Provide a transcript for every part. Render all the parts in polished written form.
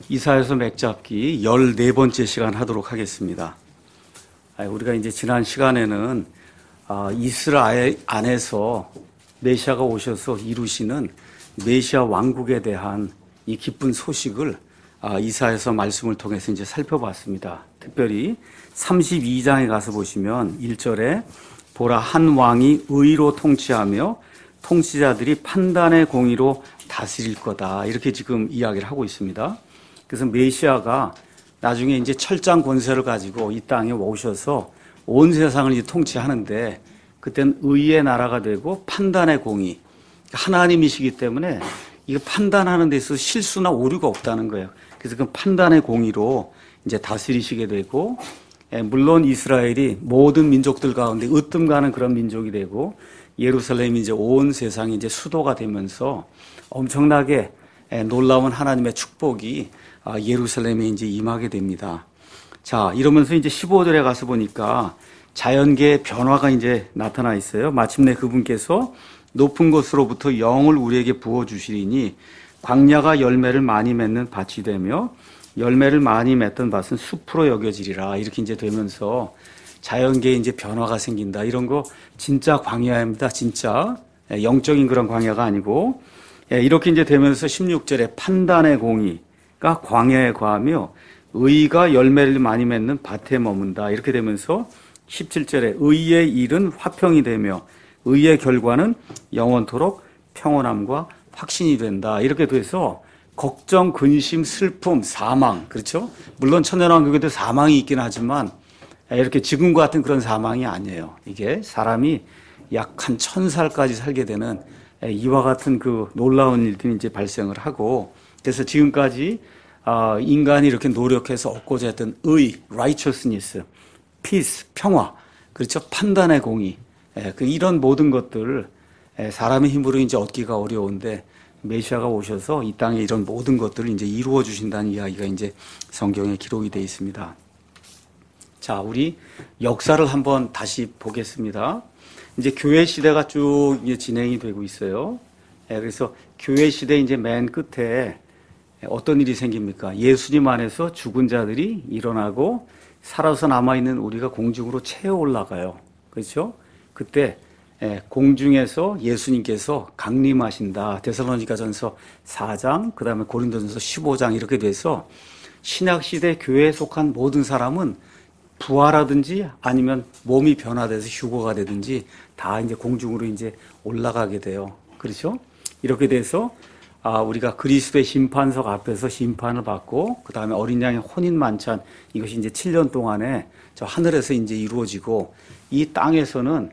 이사야서 맥잡기 14번째 시간 하도록 하겠습니다. 우리가 이제 지난 시간에는 이스라엘 안에서 메시아가 오셔서 이루시는 메시아 왕국에 대한 이 기쁜 소식을 이사야서 말씀을 통해서 이제 살펴봤습니다. 특별히 32장에 가서 보시면 1절에 보라 한 왕이 의로 통치하며 통치자들이 판단의 공의로 다스릴 거다. 이렇게 지금 이야기를 하고 있습니다. 그래서 메시아가 나중에 이제 철장 권세를 가지고 이 땅에 오셔서 온 세상을 이제 통치하는데 그때는 의의 나라가 되고 판단의 공의. 하나님이시기 때문에 이거 판단하는 데 있어서 실수나 오류가 없다는 거예요. 그래서 그 판단의 공의로 이제 다스리시게 되고, 물론 이스라엘이 모든 민족들 가운데 으뜸 가는 그런 민족이 되고, 예루살렘이 이제 온 세상이 이제 수도가 되면서 엄청나게 놀라운 하나님의 축복이 예루살렘에 이제 임하게 됩니다. 자, 이러면서 이제 15절에 가서 보니까 자연계의 변화가 이제 나타나 있어요. 마침내 그분께서 높은 곳으로부터 영을 우리에게 부어주시리니 광야가 열매를 많이 맺는 밭이 되며 열매를 많이 맺던 밭은 숲으로 여겨지리라. 이렇게 이제 되면서 자연계에 이제 변화가 생긴다. 이런 거 진짜 광야입니다. 진짜 영적인 그런 광야가 아니고 이렇게 이제 되면서 16절에 판단의 공의가 광야에 거하며 의가 열매를 많이 맺는 밭에 머문다. 이렇게 되면서 17절에 의의 일은 화평이 되며 의의 결과는 영원토록 평온함과 확신이 된다. 이렇게 돼서 걱정, 근심, 슬픔, 사망, 그렇죠? 물론 천년왕국에도 사망이 있긴 하지만 이렇게 지금과 같은 그런 사망이 아니에요. 이게 사람이 약 한 1000살까지 살게 되는 이와 같은 그 놀라운 일들이 이제 발생을 하고, 그래서 지금까지 인간이 이렇게 노력해서 얻고자 했던 의, righteousness, peace, 평화, 그렇죠? 판단의 공의, 이런 모든 것들을 사람의 힘으로 이제 얻기가 어려운데 메시아가 오셔서 이 땅에 이런 모든 것들을 이제 이루어 주신다는 이야기가 이제 성경에 기록이 되어 있습니다. 자, 우리 역사를 한번 다시 보겠습니다. 이제 교회 시대가 쭉 이제 진행이 되고 있어요. 그래서 교회 시대 이제 맨 끝에 어떤 일이 생깁니까? 예수님 안에서 죽은 자들이 일어나고 살아서 남아있는 우리가 공중으로 채워 올라가요. 그렇죠? 그때 공중에서 예수님께서 강림하신다. 데살로니가전서 4장, 그 다음에 고린도전서 15장 이렇게 돼서 신약시대 교회에 속한 모든 사람은 부활하든지 아니면 몸이 변화돼서 휴거가 되든지 다 이제 공중으로 이제 올라가게 돼요. 그렇죠? 이렇게 돼서 우리가 그리스도의 심판석 앞에서 심판을 받고 그 다음에 어린 양의 혼인 만찬 이것이 이제 7년 동안에 저 하늘에서 이제 이루어지고 이 땅에서는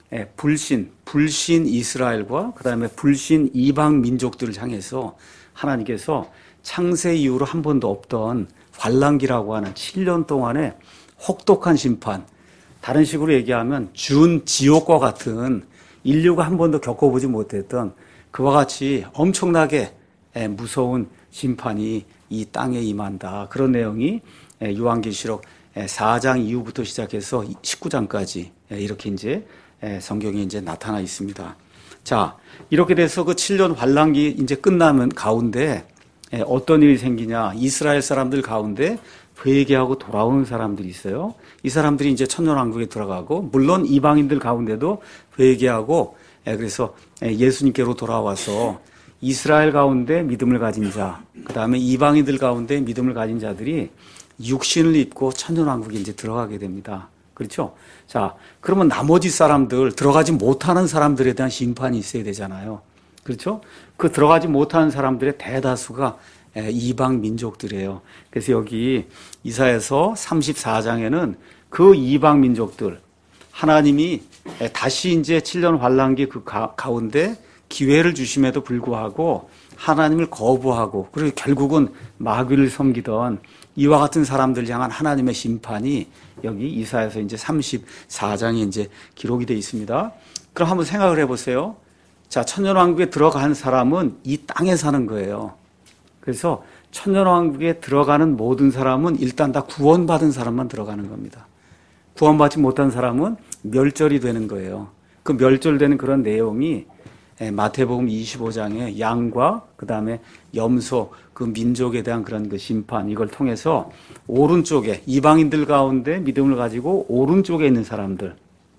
불신 이스라엘과 그 다음에 불신 이방 민족들을 향해서 하나님께서 창세 이후로 한 번도 없던 환란기라고 하는 7년 동안의 혹독한 심판, 다른 식으로 얘기하면 준 지옥과 같은 인류가 한 번도 겪어보지 못했던 그와 같이 엄청나게 무서운 심판이 이 땅에 임한다. 그런 내용이 요한계시록 4장 이후부터 시작해서 19장까지 이렇게 이제 성경에 이제 나타나 있습니다. 자, 이렇게 돼서 그 7년 환란기 이제 끝나면 가운데 어떤 일이 생기냐? 이스라엘 사람들 가운데 회개하고 돌아오는 사람들이 있어요. 이 사람들이 이제 천년왕국에 들어가고, 물론 이방인들 가운데도 회개하고, 그래서 예수님께로 돌아와서 이스라엘 가운데 믿음을 가진 자, 그 다음에 이방인들 가운데 믿음을 가진 자들이 육신을 입고 천년왕국에 이제 들어가게 됩니다. 그렇죠? 자, 그러면 나머지 사람들, 들어가지 못하는 사람들에 대한 심판이 있어야 되잖아요. 그렇죠? 그 들어가지 못하는 사람들의 대다수가 이방 민족들이에요. 그래서 여기 이사야서 34장에는 그 이방 민족들, 하나님이 다시 이제 7년 환란기 그 가운데 기회를 주심에도 불구하고 하나님을 거부하고, 그리고 결국은 마귀를 섬기던 이와 같은 사람들 향한 하나님의 심판이 여기 이사야서 이제 34장에 이제 기록이 되어 있습니다. 그럼 한번 생각을 해보세요. 자, 천년왕국에 들어간 사람은 이 땅에 사는 거예요. 그래서 천년왕국에 들어가는 모든 사람은 일단 다 구원받은 사람만 들어가는 겁니다. 구원받지 못한 사람은 멸절이 되는 거예요. 그 멸절되는 그런 내용이 마태복음 25장에 양과 그 다음에 염소, 그 민족에 대한 그런 그 심판, 이걸 통해서 오른쪽에, 이방인들 가운데 믿음을 가지고 오른쪽에 있는 사람들,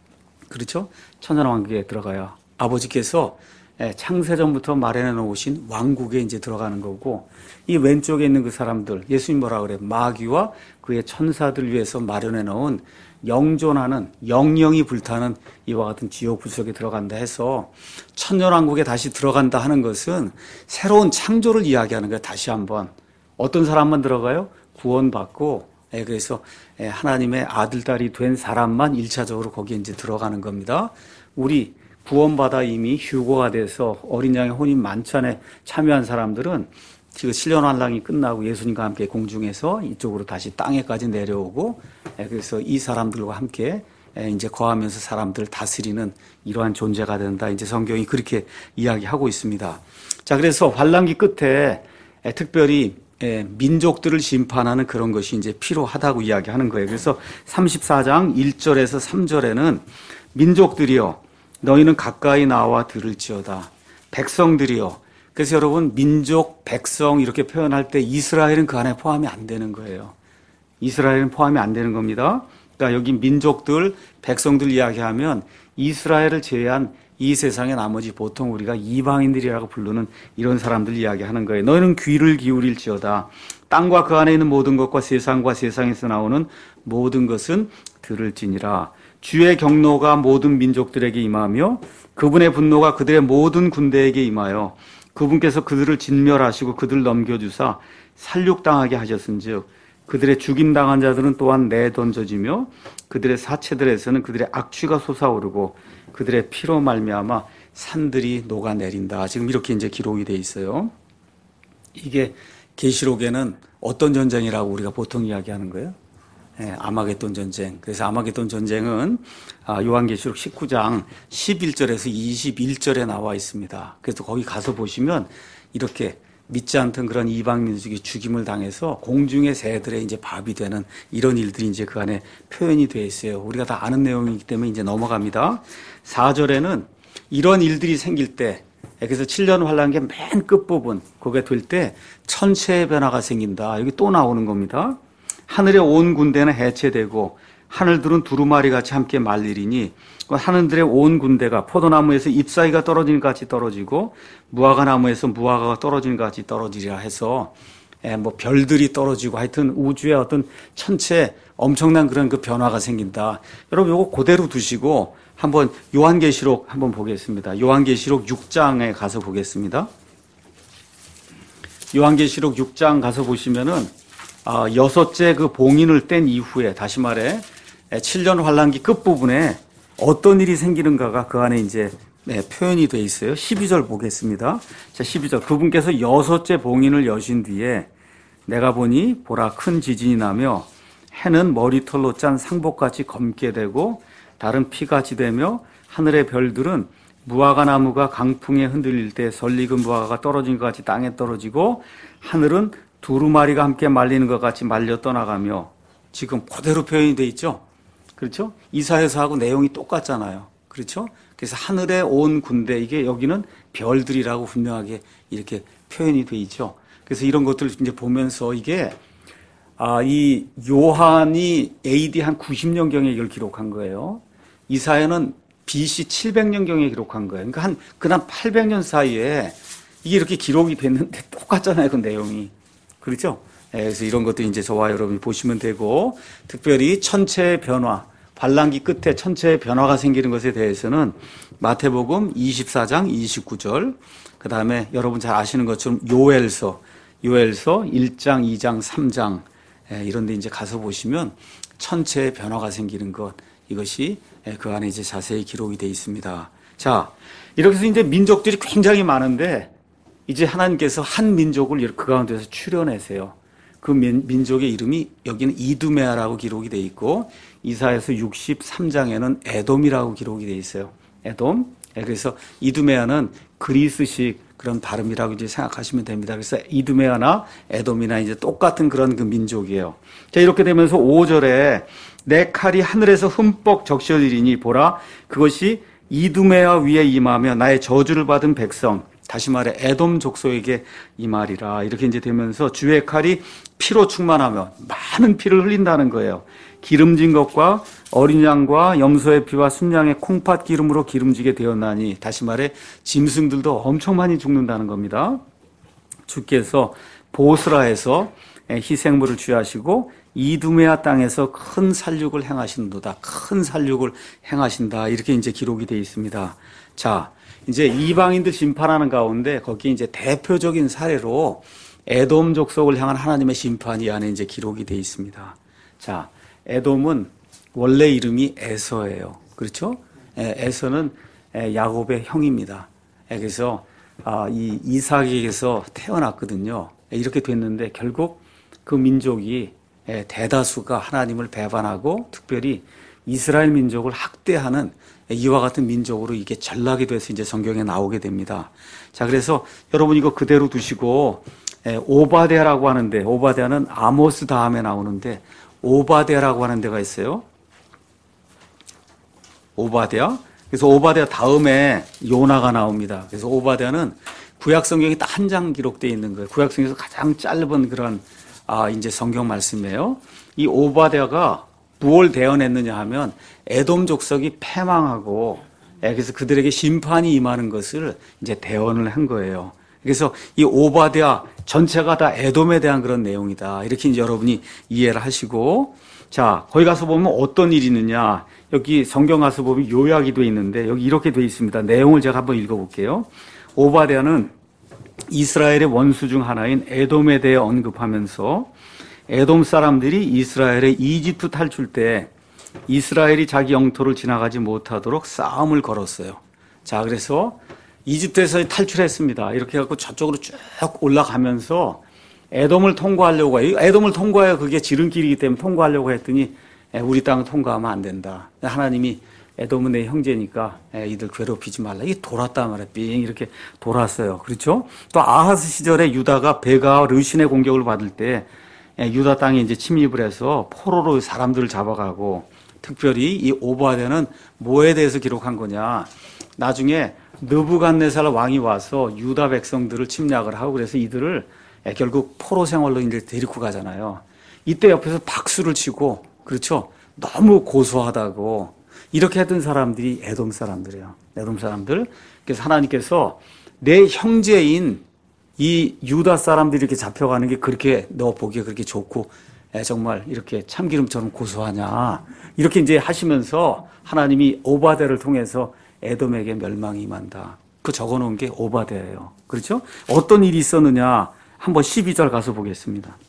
그렇죠? 천년왕국에 들어가야 아버지께서 창세전부터 마련해 놓으신 왕국에 이제 들어가는 거고, 이 왼쪽에 있는 그 사람들, 예수님 뭐라 그래요? 마귀와 그의 천사들 위해서 마련해 놓은 영존하는, 영영이 불타는 이와 같은 지옥 불속에 들어간다 해서 천년왕국에 다시 들어간다 하는 것은 새로운 창조를 이야기하는 거예요. 다시 한번. 어떤 사람만 들어가요? 구원받고, 그래서 하나님의 아들, 딸이 된 사람만 1차적으로 거기에 이제 들어가는 겁니다. 우리 구원받아 이미 휴거가 돼서 어린 양의 혼인 만찬에 참여한 사람들은 지금 7년 환란이 끝나고 예수님과 함께 공중에서 이쪽으로 다시 땅에까지 내려오고, 그래서 이 사람들과 함께 이제 거하면서 사람들을 다스리는 이러한 존재가 된다. 이제 성경이 그렇게 이야기하고 있습니다. 자, 그래서 환란기 끝에 특별히 민족들을 심판하는 그런 것이 이제 필요하다고 이야기하는 거예요. 그래서 34장 1절에서 3절에는 민족들이여 너희는 가까이 나와 들을지어다. 백성들이여. 그래서 여러분, 민족, 백성 이렇게 표현할 때 이스라엘은 그 안에 포함이 안 되는 거예요. 이스라엘은 포함이 안 되는 겁니다. 그러니까 여기 민족들, 백성들 이야기하면 이스라엘을 제외한 이 세상의 나머지 보통 우리가 이방인들이라고 부르는 이런 사람들 이야기하는 거예요. 너희는 귀를 기울일지어다. 땅과 그 안에 있는 모든 것과 세상과 세상에서 나오는 모든 것은 들을지니라. 주의 경노가 모든 민족들에게 임하며 그분의 분노가 그들의 모든 군대에게 임하여 그분께서 그들을 진멸하시고 그들을 넘겨주사 살육당하게 하셨은즉 그들의 죽임당한 자들은 또한 내던져지며 그들의 사체들에서는 그들의 악취가 솟아오르고 그들의 피로 말미암아 산들이 녹아내린다. 지금 이렇게 이제 기록이 돼 있어요. 이게 계시록에는 어떤 전쟁이라고 우리가 보통 이야기하는 거예요? 아마겟돈 전쟁. 그래서 아마겟돈 전쟁은 요한계시록 19장 11절에서 21절에 나와 있습니다. 그래서 거기 가서 보시면 이렇게 믿지 않던 그런 이방 민족이 죽임을 당해서 공중의 새들의 이제 밥이 되는 이런 일들이 이제 그 안에 표현이 되어 있어요. 우리가 다 아는 내용이기 때문에 이제 넘어갑니다. 4절에는 이런 일들이 생길 때, 그래서 7년 환란기 맨 끝부분, 그게 될 때 천체의 변화가 생긴다. 여기 또 나오는 겁니다. 하늘의 온 군대는 해체되고 하늘들은 두루마리 같이 함께 말리리니 하늘들의 온 군대가 포도나무에서 잎사귀가 떨어지는 것 같이 떨어지고 무화과 나무에서 무화과가 떨어지는 것 같이 떨어지리라 해서 뭐 별들이 떨어지고 하여튼 우주의 어떤 천체 엄청난 그런 그 변화가 생긴다. 여러분 요거 그대로 두시고 한번 요한계시록 한번 보겠습니다. 요한계시록 6장에 가서 보겠습니다. 요한계시록 6장 가서 보시면은 여섯째 그 봉인을 뗀 이후에 다시 말해 7년 환란기 끝부분에 어떤 일이 생기는가가 그 안에 이제 표현이 되어 있어요. 12절 보겠습니다. 자, 12절. 그분께서 여섯째 봉인을 여신 뒤에 내가 보니 보라 큰 지진이 나며 해는 머리털로 짠 상복같이 검게 되고 달은 피같이 되며 하늘의 별들은 무화과 나무가 강풍에 흔들릴 때 설익은 무화과가 떨어진 것 같이 땅에 떨어지고 하늘은 두루마리가 함께 말리는 것 같이 말려 떠나가며 지금 그대로 표현이 돼 있죠. 그렇죠? 이사야서하고 내용이 똑같잖아요. 그렇죠? 그래서 하늘에 온 군대, 이게 여기는 별들이라고 분명하게 이렇게 표현이 돼 있죠. 그래서 이런 것들을 이제 보면서 이게 이 요한이 AD 한 90년경에 이걸 기록한 거예요. 이사야는 BC 700년경에 기록한 거예요. 그러니까 그냥 800년 사이에 이게 이렇게 기록이 됐는데 똑같잖아요, 그 내용이. 그렇죠? 그래서 이런 것들 이제 저와 여러분이 보시면 되고, 특별히 천체의 변화, 환란기 끝에 천체의 변화가 생기는 것에 대해서는 마태복음 24장 29절, 그 다음에 여러분 잘 아시는 것처럼 요엘서 1장, 2장, 3장, 이런 데 이제 가서 보시면 천체의 변화가 생기는 것, 이것이 그 안에 이제 자세히 기록이 되어 있습니다. 자, 이렇게 해서 이제 민족들이 굉장히 많은데, 이제 하나님께서 한 민족을 그 가운데서 추려내세요. 그 민족의 이름이 여기는 이두메아라고 기록이 되어 있고 이사야서 63장에는 에돔이라고 기록이 되어 있어요. 에돔. 그래서 이두메아는 그리스식 그런 발음이라고 이제 생각하시면 됩니다. 그래서 이두메아나 에돔이나 이제 똑같은 그런 그 민족이에요. 자, 이렇게 되면서 5절에 내 칼이 하늘에서 흠뻑 적셔지리니 보라 그것이 이두메아 위에 임하며 나의 저주를 받은 백성 다시 말해 에돔 족속에게 이 말이라. 이렇게 이제 되면서 주의 칼이 피로 충만하며 많은 피를 흘린다는 거예요. 기름진 것과 어린 양과 염소의 피와 순양의 콩팥 기름으로 기름지게 되었나니, 다시 말해 짐승들도 엄청 많이 죽는다는 겁니다. 주께서 보스라에서 희생물을 취하시고 이두메아 땅에서 큰 살육을 행하신도다. 큰 살육을 행하신다. 이렇게 이제 기록이 되어 있습니다. 자, 이제 이방인들 심판하는 가운데 거기에 이제 대표적인 사례로 에돔 족속을 향한 하나님의 심판이 이 안에 이제 기록이 되어 있습니다. 자, 에돔은 원래 이름이 에서예요. 그렇죠? 에서는 야곱의 형입니다. 그래서 이 이삭에게서 태어났거든요. 이렇게 됐는데 결국 그 민족이 대다수가 하나님을 배반하고 특별히 이스라엘 민족을 학대하는 이와 같은 민족으로 이게 전락이 돼서 이제 성경에 나오게 됩니다. 자, 그래서 여러분 이거 그대로 두시고 오바댜라고 하는데, 오바댜는 아모스 다음에 나오는데 오바댜라고 하는 데가 있어요. 오바댜. 그래서 오바댜 다음에 요나가 나옵니다. 그래서 오바댜는 구약 성경에 딱 한 장 기록되어 있는 거예요. 구약 성경에서 가장 짧은 그런 이제 성경 말씀이에요. 이 오바댜가 무엇을 대언했느냐 하면 에돔 족속이 패망하고 그래서 그들에게 심판이 임하는 것을 이제 대언을 한 거예요. 그래서 이 오바댜 전체가 다 에돔에 대한 그런 내용이다. 이렇게 이제 여러분이 이해를 하시고, 자, 거기 가서 보면 어떤 일이 있느냐. 여기 성경 가서 보면 요약이 돼 있는데 여기 이렇게 돼 있습니다. 내용을 제가 한번 읽어볼게요. 오바댜는 이스라엘의 원수 중 하나인 에돔에 대해 언급하면서 에돔 사람들이 이스라엘의 이집트 탈출 때 이스라엘이 자기 영토를 지나가지 못하도록 싸움을 걸었어요. 자, 그래서 이집트에서 탈출했습니다. 이렇게 해갖고 저쪽으로 쭉 올라가면서 에돔을 통과하려고 해요. 에돔을 통과해야 그게 지름길이기 때문에 통과하려고 했더니 우리 땅을 통과하면 안 된다. 하나님이 에돔은 내 형제니까 이들 괴롭히지 말라. 이게 돌았단 말이에요. 삥 이렇게 돌았어요. 그렇죠? 또 아하스 시절에 유다가 베가와 르신의 공격을 받을 때 유다 땅에 이제 침입을 해서 포로로 사람들을 잡아가고, 특별히 이 오바댜는 뭐에 대해서 기록한 거냐. 나중에 느부갓네살 왕이 와서 유다 백성들을 침략을 하고 그래서 이들을 결국 포로 생활로 이제 데리고 가잖아요. 이때 옆에서 박수를 치고, 그렇죠? 너무 고소하다고 이렇게 했던 사람들이 에돔 사람들이에요. 에돔 사람들. 그래서 하나님께서 내 형제인 이 유다 사람들이 이렇게 잡혀가는 게 그렇게 너 보기에 그렇게 좋고 정말 이렇게 참기름처럼 고소하냐. 이렇게 이제 하시면서 하나님이 오바댜를 통해서 에돔에게 멸망이 임한다. 그 적어 놓은 게 오바댜예요. 그렇죠? 어떤 일이 있었느냐. 한번 12절 가서 보겠습니다.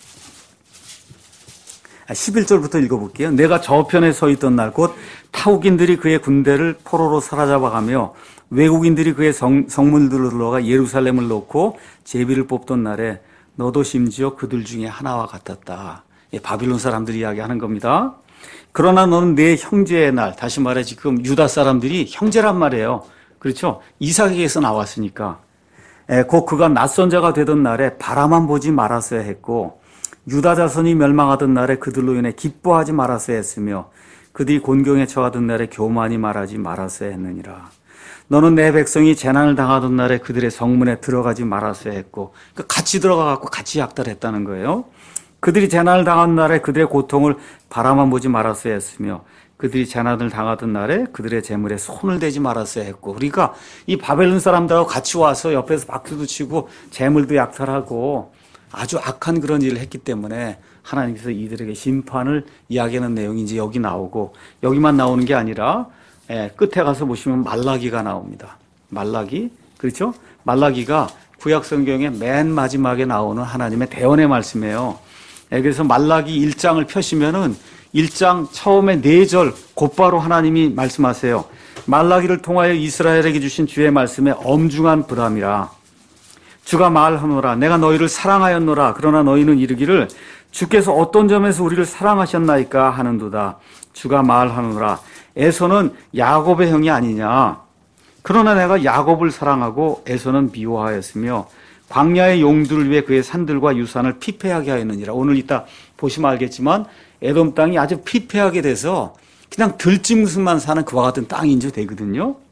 11절부터 읽어볼게요. 내가 저편에 서 있던 날 곧 타국인들이 그의 군대를 포로로 사로잡아가며 외국인들이 그의 성문들로 들어가 예루살렘을 놓고 제비를 뽑던 날에 너도 심지어 그들 중에 하나와 같았다. 바빌론 사람들이 이야기하는 겁니다. 그러나 너는 내 형제의 날, 다시 말해 지금 유다 사람들이 형제란 말이에요. 그렇죠? 이삭에게서 나왔으니까. 곧 그가 낯선 자가 되던 날에 바라만 보지 말았어야 했고 유다 자손이 멸망하던 날에 그들로 인해 기뻐하지 말았어야 했으며 그들이 곤경에 처하던 날에 교만히 말하지 말았어야 했느니라. 너는 내 백성이 재난을 당하던 날에 그들의 성문에 들어가지 말았어야 했고, 같이 들어가갖고 같이 약탈했다는 거예요. 그들이 재난을 당한 날에 그들의 고통을 바라만 보지 말았어야 했으며 그들이 재난을 당하던 날에 그들의 재물에 손을 대지 말았어야 했고, 그러니까 이 바벨론 사람들하고 같이 와서 옆에서 박수도 치고 재물도 약탈하고 아주 악한 그런 일을 했기 때문에 하나님께서 이들에게 심판을 이야기하는 내용이 이제 여기 나오고, 여기만 나오는 게 아니라 끝에 가서 보시면 말라기가 나옵니다. 말라기, 그렇죠? 말라기가 구약 성경의 맨 마지막에 나오는 하나님의 대언의 말씀이에요. 그래서 말라기 1장을 펴시면은 1장 처음에 4절 곧바로 하나님이 말씀하세요. 말라기를 통하여 이스라엘에게 주신 주의 말씀에 엄중한 부담이라. 주가 말하노라 내가 너희를 사랑하였노라. 그러나 너희는 이르기를 주께서 어떤 점에서 우리를 사랑하셨나이까 하는도다. 주가 말하노라 에서는 야곱의 형이 아니냐. 그러나 내가 야곱을 사랑하고 에서는 미워하였으며 광야의 용들을 위해 그의 산들과 유산을 피폐하게 하였느니라. 오늘 이따 보시면 알겠지만 에돔 땅이 아주 피폐하게 돼서 그냥 들짐승만 사는 그와 같은 땅이 이제 되거든요.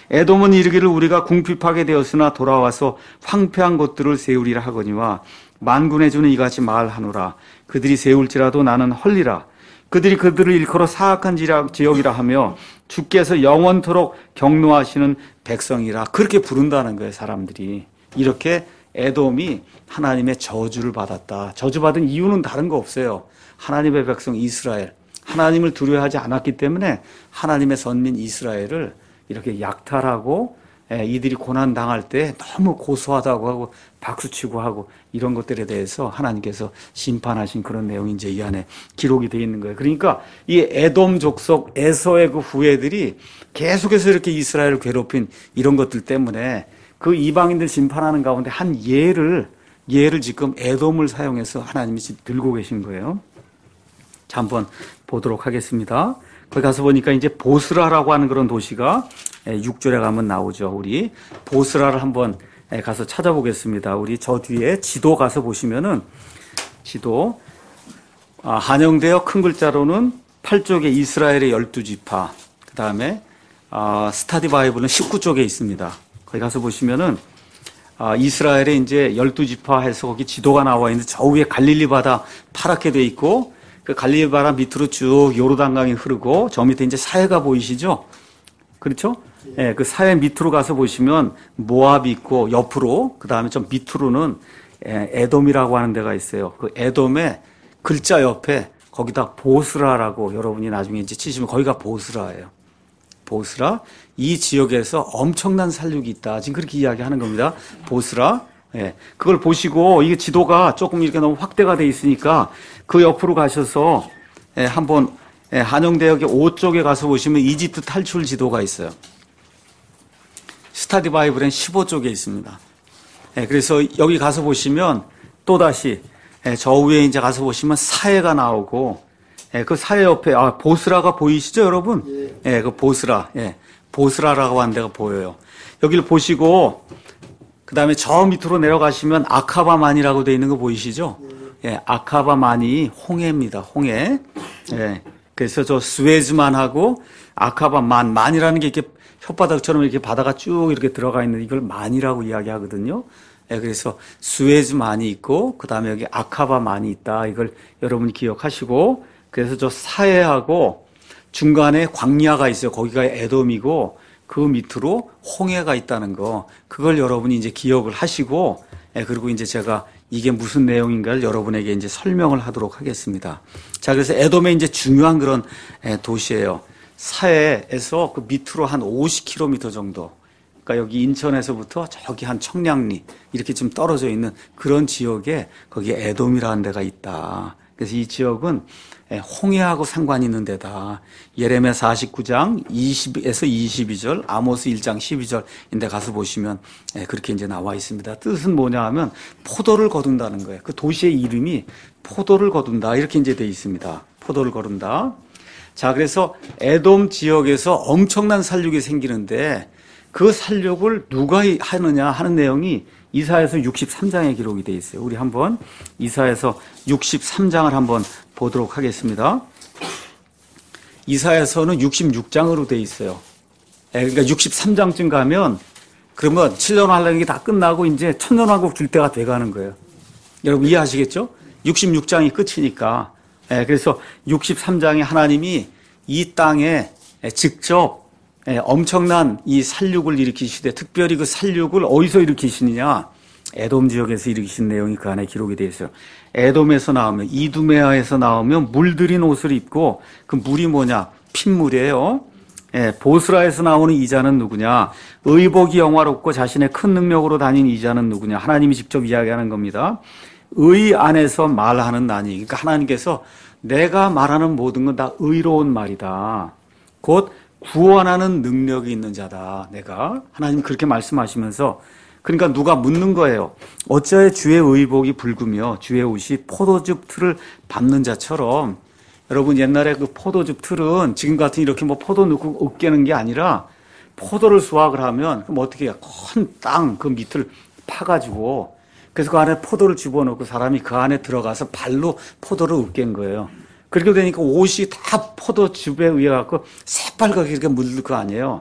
에돔은 이르기를 우리가 궁핍하게 되었으나 돌아와서 황폐한 것들을 세우리라 하거니와 만군의 주는 이같이 말하노라. 그들이 세울지라도 나는 헐리라. 그들이 그들을 일컬어 사악한 지역이라 하며 주께서 영원토록 경노하시는 백성이라 그렇게 부른다는 거예요. 사람들이. 이렇게 에돔이 하나님의 저주를 받았다. 저주받은 이유는 다른 거 없어요. 하나님의 백성 이스라엘, 하나님을 두려워하지 않았기 때문에 하나님의 선민 이스라엘을 이렇게 약탈하고 이들이 고난당할 때 너무 고소하다고 하고 박수치고 하고 이런 것들에 대해서 하나님께서 심판하신 그런 내용이 이제 이 안에 기록이 되어 있는 거예요. 그러니까 이 에돔 족속 에서의 그 후예들이 계속해서 이렇게 이스라엘을 괴롭힌 이런 것들 때문에 그 이방인들 심판하는 가운데 한 예를 지금 에돔을 사용해서 하나님이 들고 계신 거예요. 자, 한번 보도록 하겠습니다. 거기 가서 보니까 이제 보스라라고 하는 그런 도시가 6절에 가면 나오죠. 우리 보스라를 한번 가서 찾아보겠습니다. 우리 저 뒤에 지도 가서 보시면은 지도 한영되어 큰 글자로는 8쪽에 이스라엘의 12지파, 그 다음에 스타디 바이블은 19쪽에 있습니다. 거기 가서 보시면은 이스라엘의 이제 12지파 해서 거기 지도가 나와 있는데 저 위에 갈릴리 바다 파랗게 돼 있고 그 갈릴리 바다 밑으로 쭉 요르단강이 흐르고 저 밑에 이제 사해가 보이시죠? 그렇죠? 예, 그 사해 밑으로 가서 보시면 모압이 있고 옆으로 그 다음에 좀 밑으로는 에돔이라고 하는 데가 있어요. 그 에돔의 글자 옆에 거기다 보스라라고 여러분이 나중에 이제 치시면 거기가 보스라예요. 보스라. 이 지역에서 엄청난 살육이 있다. 지금 그렇게 이야기하는 겁니다. 보스라. 예. 그걸 보시고 이게 지도가 조금 이렇게 너무 확대가 돼 있으니까 그 옆으로 가셔서 한번 한영대역의 5쪽에 가서 보시면 이집트 탈출 지도가 있어요. 스타디 바이블엔 15쪽에 있습니다. 그래서 여기 가서 보시면 또다시 저 위에 이제 가서 보시면 사해가 나오고 그 사해 옆에 보스라가 보이시죠, 여러분? 예, 그 보스라. 보스라라고 하는 데가 보여요. 여기를 보시고 그다음에 저 밑으로 내려가시면 아카바만이라고 되어 있는 거 보이시죠? 예, 아카바만이 홍해입니다. 홍해. 예. 그래서 저 스웨즈만하고 아카바만이라는 게 이렇게 혓바닥처럼 이렇게 바다가 쭉 이렇게 들어가 있는 이걸 만이라고 이야기하거든요. 예, 그래서 스웨즈만이 있고 그다음에 여기 아카바만이 있다. 이걸 여러분이 기억하시고 그래서 저 사해하고 중간에 광야가 있어요. 거기가 에돔이고 그 밑으로 홍해가 있다는 거. 그걸 여러분이 이제 기억을 하시고 그리고 이제 제가 이게 무슨 내용인가를 여러분에게 이제 설명을 하도록 하겠습니다. 자, 그래서 에돔의 이제 중요한 그런 도시예요. 사해에서 그 밑으로 한 50km 정도. 그러니까 여기 인천에서부터 저기 한 청량리 이렇게 좀 떨어져 있는 그런 지역에 거기에 에돔이라는 데가 있다. 그래서 이 지역은 홍해하고 상관이 있는 데다. 예레미야 49장 20에서 22절, 아모스 1장 12절인데 가서 보시면 그렇게 이제 나와 있습니다. 뜻은 뭐냐 하면 포도를 거둔다는 거예요. 그 도시의 이름이 포도를 거둔다. 이렇게 이제 돼 있습니다. 포도를 거둔다. 자, 그래서 에돔 지역에서 엄청난 살육이 생기는데 그 살육을 누가 하느냐 하는 내용이 이사야서 63장에 기록이 되어 있어요. 우리 한번 이사야서 63장을 한번 보도록 하겠습니다. 이사야서는 66장으로 되어 있어요. 그러니까 63장쯤 가면 그러면 7년 환란이 다 끝나고 이제 천년왕국 줄 때가 돼가는 거예요. 여러분 이해하시겠죠? 66장이 끝이니까. 그래서 63장에 하나님이 이 땅에 직접 엄청난 이 살육을 일으키시되 특별히 그 살육을 어디서 일으키시느냐? 에돔 지역에서 일으키신 내용이 그 안에 기록이 되어 있어요. 에돔에서 나오면 이두메아에서 나오면 물들인 옷을 입고 그 물이 뭐냐? 핏물이에요. 보스라에서 나오는 이자는 누구냐? 의복이 영화롭고 자신의 큰 능력으로 다닌 이자는 누구냐? 하나님이 직접 이야기하는 겁니다. 의 안에서 말하는 나니. 그러니까 하나님께서 내가 말하는 모든 건 다 의로운 말이다. 곧 구원하는 능력이 있는 자다. 내가 하나님 그렇게 말씀하시면서 그러니까 누가 묻는 거예요. 어찌하여 주의 의복이 붉으며 주의 옷이 포도즙 틀을 밟는 자처럼. 여러분 옛날에 그 포도즙 틀은 지금 같은 이렇게 뭐 포도 넣고 으깨는 게 아니라 포도를 수확을 하면 그럼 어떻게 해요? 큰 땅 그 밑을 파가지고 그래서 그 안에 포도를 집어넣고 사람이 그 안에 들어가서 발로 포도를 으깬 거예요. 그렇게 되니까 옷이 다 포도즙에 의해 갖고 새빨갛게 이렇게 물들 거 아니에요.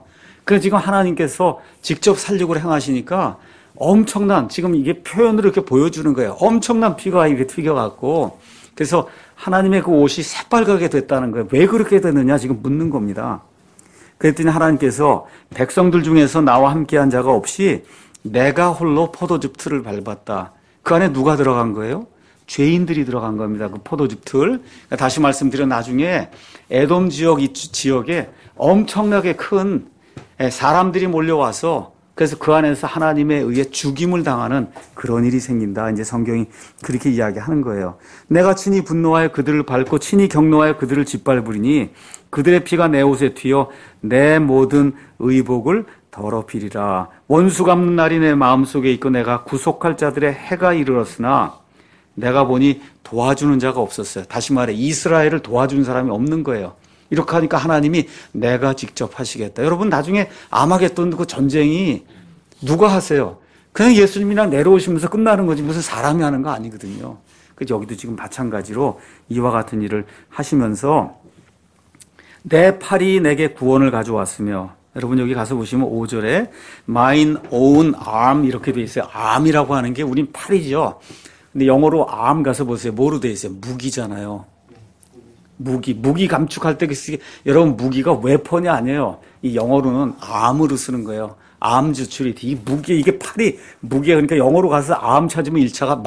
그래서 지금 하나님께서 직접 살육을 행하시니까 엄청난, 지금 이게 표현으로 이렇게 보여주는 거예요. 엄청난 피가 이렇게 튀겨갖고, 그래서 하나님의 그 옷이 새빨갛게 됐다는 거예요. 왜 그렇게 됐느냐 지금 묻는 겁니다. 그랬더니 하나님께서 백성들 중에서 나와 함께한 자가 없이 내가 홀로 포도즙 틀을 밟았다. 그 안에 누가 들어간 거예요? 죄인들이 들어간 겁니다. 그 포도즙 틀. 그러니까 다시 말씀드려 나중에 에돔 지역, 이 지역에 엄청나게 큰 사람들이 몰려와서 그래서 그 안에서 하나님에 의해 죽임을 당하는 그런 일이 생긴다. 이제 성경이 그렇게 이야기하는 거예요. 내가 친히 분노하여 그들을 밟고 친히 격노하여 그들을 짓밟으리니 그들의 피가 내 옷에 튀어 내 모든 의복을 더럽히리라. 원수 갚는 날이 내 마음속에 있고 내가 구속할 자들의 해가 이르렀으나 내가 보니 도와주는 자가 없었어요. 다시 말해 이스라엘을 도와준 사람이 없는 거예요. 이렇게 하니까 하나님이 내가 직접 하시겠다. 여러분 나중에 아마겟돈 그 전쟁이 누가 하세요? 그냥 예수님이랑 내려오시면서 끝나는 거지 무슨 사람이 하는 거 아니거든요. 그래서 여기도 지금 마찬가지로 이와 같은 일을 하시면서 내 팔이 내게 구원을 가져왔으며 여러분 여기 가서 보시면 5절에 mine own arm 이렇게 돼 있어요. arm이라고 하는 게 우린 팔이죠. 근데 영어로 arm 가서 보세요. 뭐로 돼 있어요? 무기잖아요. 무기 감축할 때 여러분 무기가 웨폰이 아니에요. 이 영어로는 arm으로 쓰는 거예요. arm 주출이 이 무기 이게 팔이 무기야. 그러니까 영어로 가서 arm 찾으면 1차가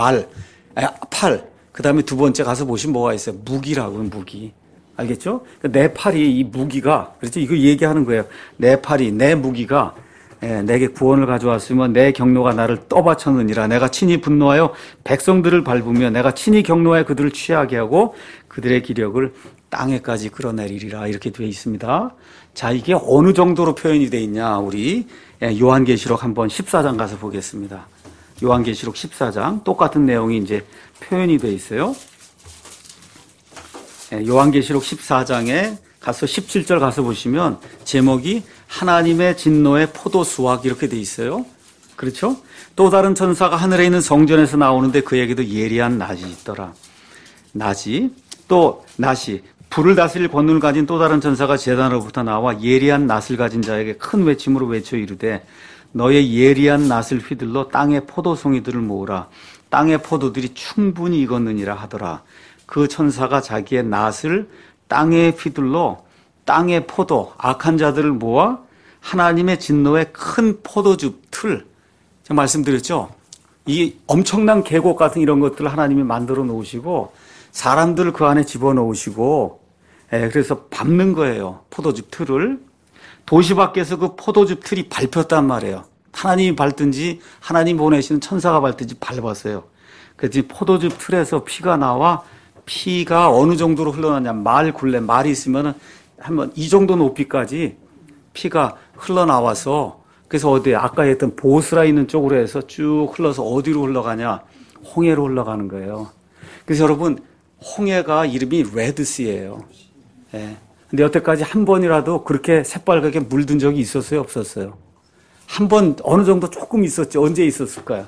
팔. 그다음에 두 번째 가서 보시면 뭐가 있어요? 무기라고 무기. 알겠죠? 그러니까 내 팔이 이 무기가 그렇죠? 이거 얘기하는 거예요. 내 팔이 내 무기가 내게 구원을 가져왔으면 내 경노가 나를 떠받쳤느니라. 내가 친히 분노하여 백성들을 밟으며 내가 친히 경노하여 그들을 취하게 하고 그들의 기력을 땅에까지 끌어내리리라. 이렇게 되어 있습니다. 자, 이게 어느 정도로 표현이 되어 있냐. 우리 요한계시록 한번 14장 가서 보겠습니다. 요한계시록 14장 똑같은 내용이 이제 표현이 되어 있어요. 요한계시록 14장에 가서 17절 가서 보시면 제목이 하나님의 진노의 포도 수확 이렇게 돼 있어요. 그렇죠? 또 다른 천사가 하늘에 있는 성전에서 나오는데 그에게도 예리한 낫이 있더라. 낫이 불을 다스릴 권능을 가진 또 다른 천사가 제단으로부터 나와 예리한 낫을 가진 자에게 큰 외침으로 외쳐 이르되 너의 예리한 낫을 휘둘러 땅의 포도송이들을 모으라. 땅의 포도들이 충분히 익었느니라 하더라. 그 천사가 자기의 낫을 땅에 휘둘러 땅의 포도, 악한 자들을 모아 하나님의 진노의 큰 포도즙 틀. 제가 말씀드렸죠? 이 엄청난 계곡 같은 이런 것들을 하나님이 만들어 놓으시고 사람들을 그 안에 집어넣으시고 그래서 밟는 거예요. 포도즙 틀을. 도시 밖에서 그 포도즙 틀이 밟혔단 말이에요. 하나님이 밟든지 하나님 보내시는 천사가 밟든지 밟았어요. 그래서 포도즙 틀에서 피가 나와 피가 어느 정도로 흘러나냐. 말이 있으면은 한번 이 정도 높이까지 피가 흘러나와서 그래서 어디 아까 했던 보스라 있는 쪽으로 해서 쭉 흘러서 어디로 흘러가냐. 홍해로 흘러가는 거예요. 그래서 여러분 홍해가 이름이 레드시예요. 예. 근데 여태까지 한 번이라도 그렇게 새빨갛게 물든 적이 있었어요? 없었어요? 한 번 어느 정도 조금 있었죠. 언제 있었을까요?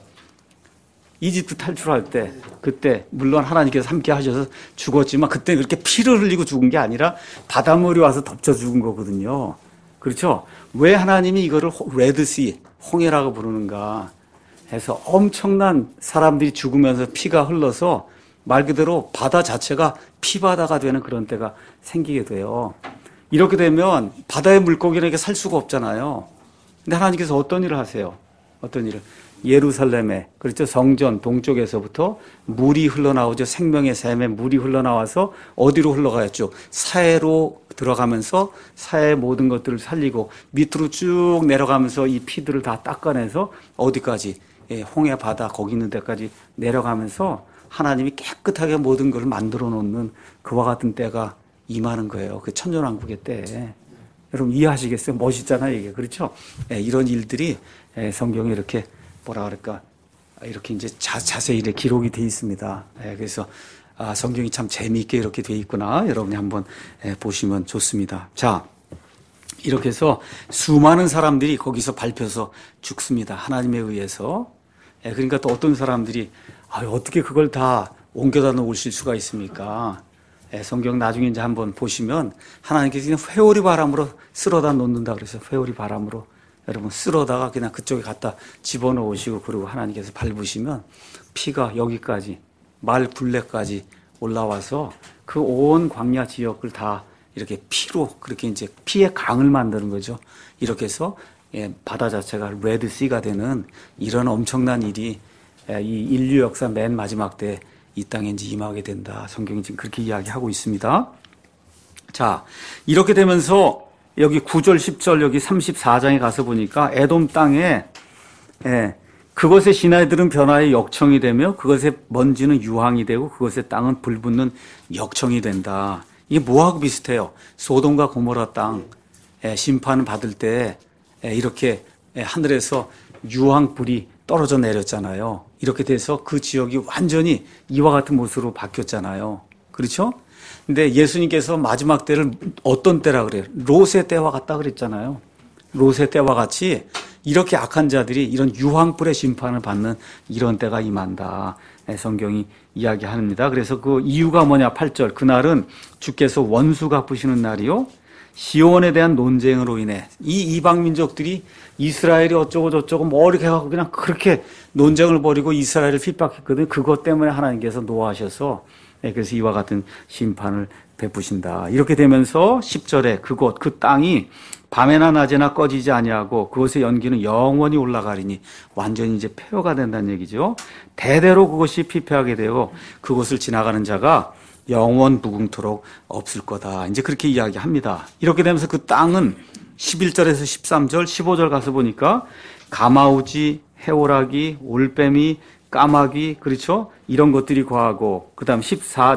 이집트 탈출할 때 그때 물론 하나님께서 함께 하셔서 죽었지만 그때 그렇게 피를 흘리고 죽은 게 아니라 바닷물이 와서 덮쳐 죽은 거거든요. 그렇죠? 왜 하나님이 이거를 레드시, 홍해라고 부르는가 해서 엄청난 사람들이 죽으면서 피가 흘러서 말 그대로 바다 자체가 피바다가 되는 그런 때가 생기게 돼요. 이렇게 되면 바다의 물고기는 이렇게 살 수가 없잖아요. 근데 하나님께서 어떤 일을 하세요? 어떤 일을? 예루살렘에 그렇죠 성전 동쪽에서부터 물이 흘러나오죠. 생명의 샘에 물이 흘러나와서 어디로 흘러가였죠? 사해로 들어가면서 사해의 모든 것들을 살리고 밑으로 쭉 내려가면서 이 피들을 다 닦아내서 어디까지? 홍해 바다 거기 있는 데까지 내려가면서 하나님이 깨끗하게 모든 걸 만들어 놓는 그와 같은 때가 임하는 거예요. 그 천년왕국의 때. 여러분 이해하시겠어요? 멋있잖아요 이게. 그렇죠? 이런 일들이 성경에 이렇게 뭐라 그럴까 이렇게 이제 자세히 이렇게 기록이 돼 있습니다. 그래서 성경이 참 재미있게 이렇게 돼 있구나. 여러분이 한번 보시면 좋습니다. 자, 이렇게 해서 수많은 사람들이 거기서 밟혀서 죽습니다. 하나님에 의해서. 그러니까 또 어떤 사람들이 어떻게 그걸 다 옮겨다 놓으실 수가 있습니까? 성경 나중에 이제 한번 보시면 하나님께서 그냥 회오리 바람으로 쓸어다 놓는다 그래서 회오리 바람으로 여러분 쓸어다가 그냥 그쪽에 갖다 집어넣으시고 그리고 하나님께서 밟으시면 피가 여기까지 말 굴레까지 올라와서 그 온 광야 지역을 다 이렇게 피로 그렇게 이제 피의 강을 만드는 거죠. 이렇게 해서 바다 자체가 레드시가 되는 이런 엄청난 일이 이 인류 역사 맨 마지막 때 이 땅에 이제 임하게 된다. 성경이 지금 그렇게 이야기하고 있습니다. 자, 이렇게 되면서 여기 9절, 10절 여기 34장에 가서 보니까 에돔 땅에 그것의 시내들은 변화의 역청이 되며 그것의 먼지는 유황이 되고 그것의 땅은 불붙는 역청이 된다. 이게 뭐하고 비슷해요? 소돔과 고모라 땅 심판을 받을 때 이렇게 하늘에서 유황불이 떨어져 내렸잖아요. 이렇게 돼서 그 지역이 완전히 이와 같은 모습으로 바뀌었잖아요. 그렇죠? 근데 예수님께서 마지막 때를 어떤 때라 그래요? 롯의 때와 같다 그랬잖아요. 롯의 때와 같이 이렇게 악한 자들이 이런 유황불의 심판을 받는 이런 때가 임한다. 성경이 이야기합니다. 그래서 그 이유가 뭐냐? 8절. 그날은 주께서 원수 갚으시는 날이요. 시온에 대한 논쟁으로 인해 이 이방 민족들이 이스라엘이 어쩌고 저쩌고 뭐 이렇게 해갖고 그냥 그렇게 논쟁을 벌이고 이스라엘을 핍박했거든요. 그것 때문에 하나님께서 노하셔서 그래서 이와 같은 심판을 베푸신다. 이렇게 되면서 10절에 그곳 그 땅이 밤에나 낮에나 꺼지지 아니하고 그곳의 연기는 영원히 올라가리니 완전히 이제 폐허가 된다는 얘기죠. 대대로 그것이 피폐하게 되고 그곳을 지나가는 자가 영원 무궁토록 없을 거다. 이제 그렇게 이야기합니다. 이렇게 되면서 그 땅은 11절에서 13절, 15절 가서 보니까 가마우지, 해오라기, 올빼미, 까마귀, 그렇죠? 이런 것들이 거하고, 그 다음